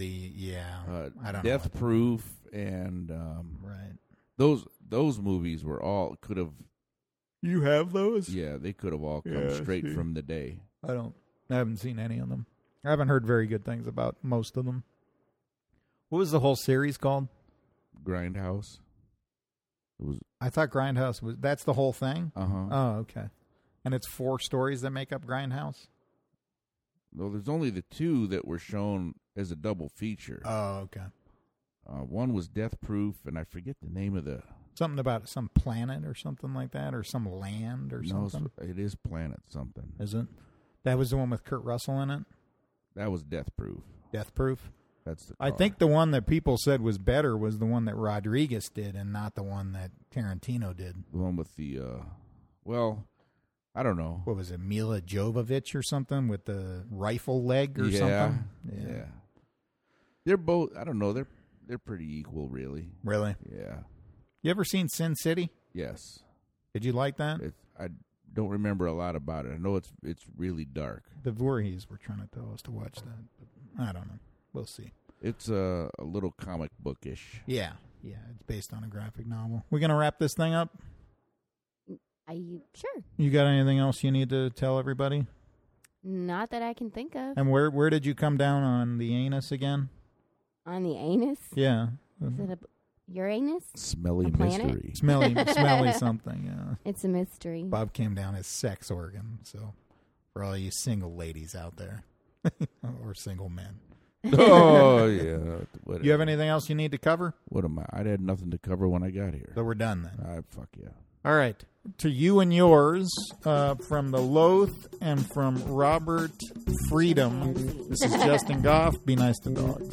I don't Death know. Proof, and Right. those movies were all could have. You have those? Yeah, they could have all come Yeah, straight see. from the day. I haven't seen any of them. I haven't heard very good things about most of them. What was the whole series called? Grindhouse. It was. I thought Grindhouse that's the whole thing? Uh-huh. Oh, okay. And it's 4 stories that make up Grindhouse? Well, there's only the 2 that were shown as a double feature. Oh, okay. One was Death Proof, and I forget the name of the. Something about some planet or something like that, or some land or No, something. it is Planet something. Is it? That was the one with Kurt Russell in it? That was Death Proof. Death Proof? That's the. I car. think the one that people said was better was the one that Rodriguez did and not the one that Tarantino did. the one with the. Well, I don't know. What was it, Mila Jovovich or something with the rifle leg or Yeah, something? yeah. They're both. I don't know. They're pretty equal, really. Really? Yeah. You ever seen Sin City? Yes. Did you like that? I don't remember a lot about it. I know it's really dark. The Voorhees were trying to tell us to watch that, but I don't know. We'll see. It's a little comic bookish. Yeah, it's based on a graphic novel. We gonna wrap this thing up? Sure. You got anything else you need to tell everybody? Not that I can think of. And where did you come down on the anus again? On the anus? Yeah, Is it a Uranus? Smelly A planet? mystery. smelly something. Yeah. It's a mystery. Bob came down as sex organ. So for all you single ladies out there, or single men, Oh yeah. Whatever. you have anything else you need to cover? What am I? I had nothing to cover when I got here. So we're done then. Fuck yeah. All right. To you and yours, from the Loath and from Robert Freedom, this is Justin Goff. Be nice to dogs.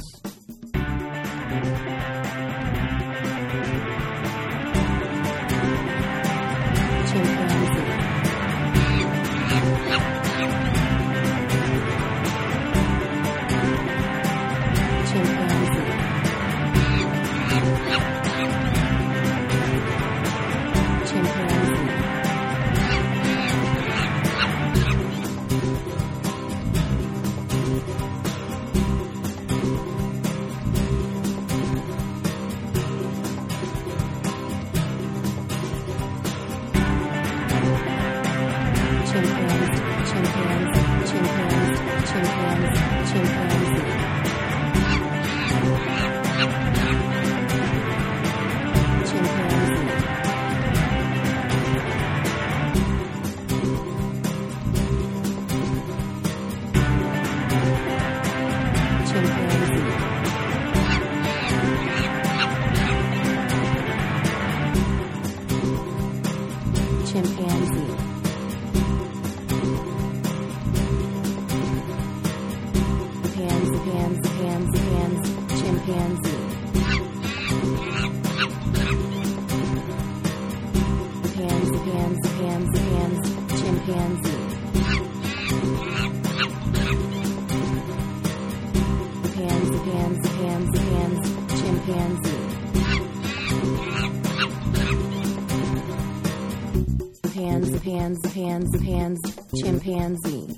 Chimpanzee.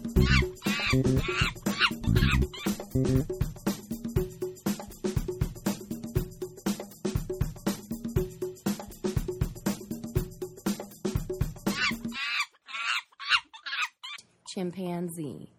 Chimpanzee.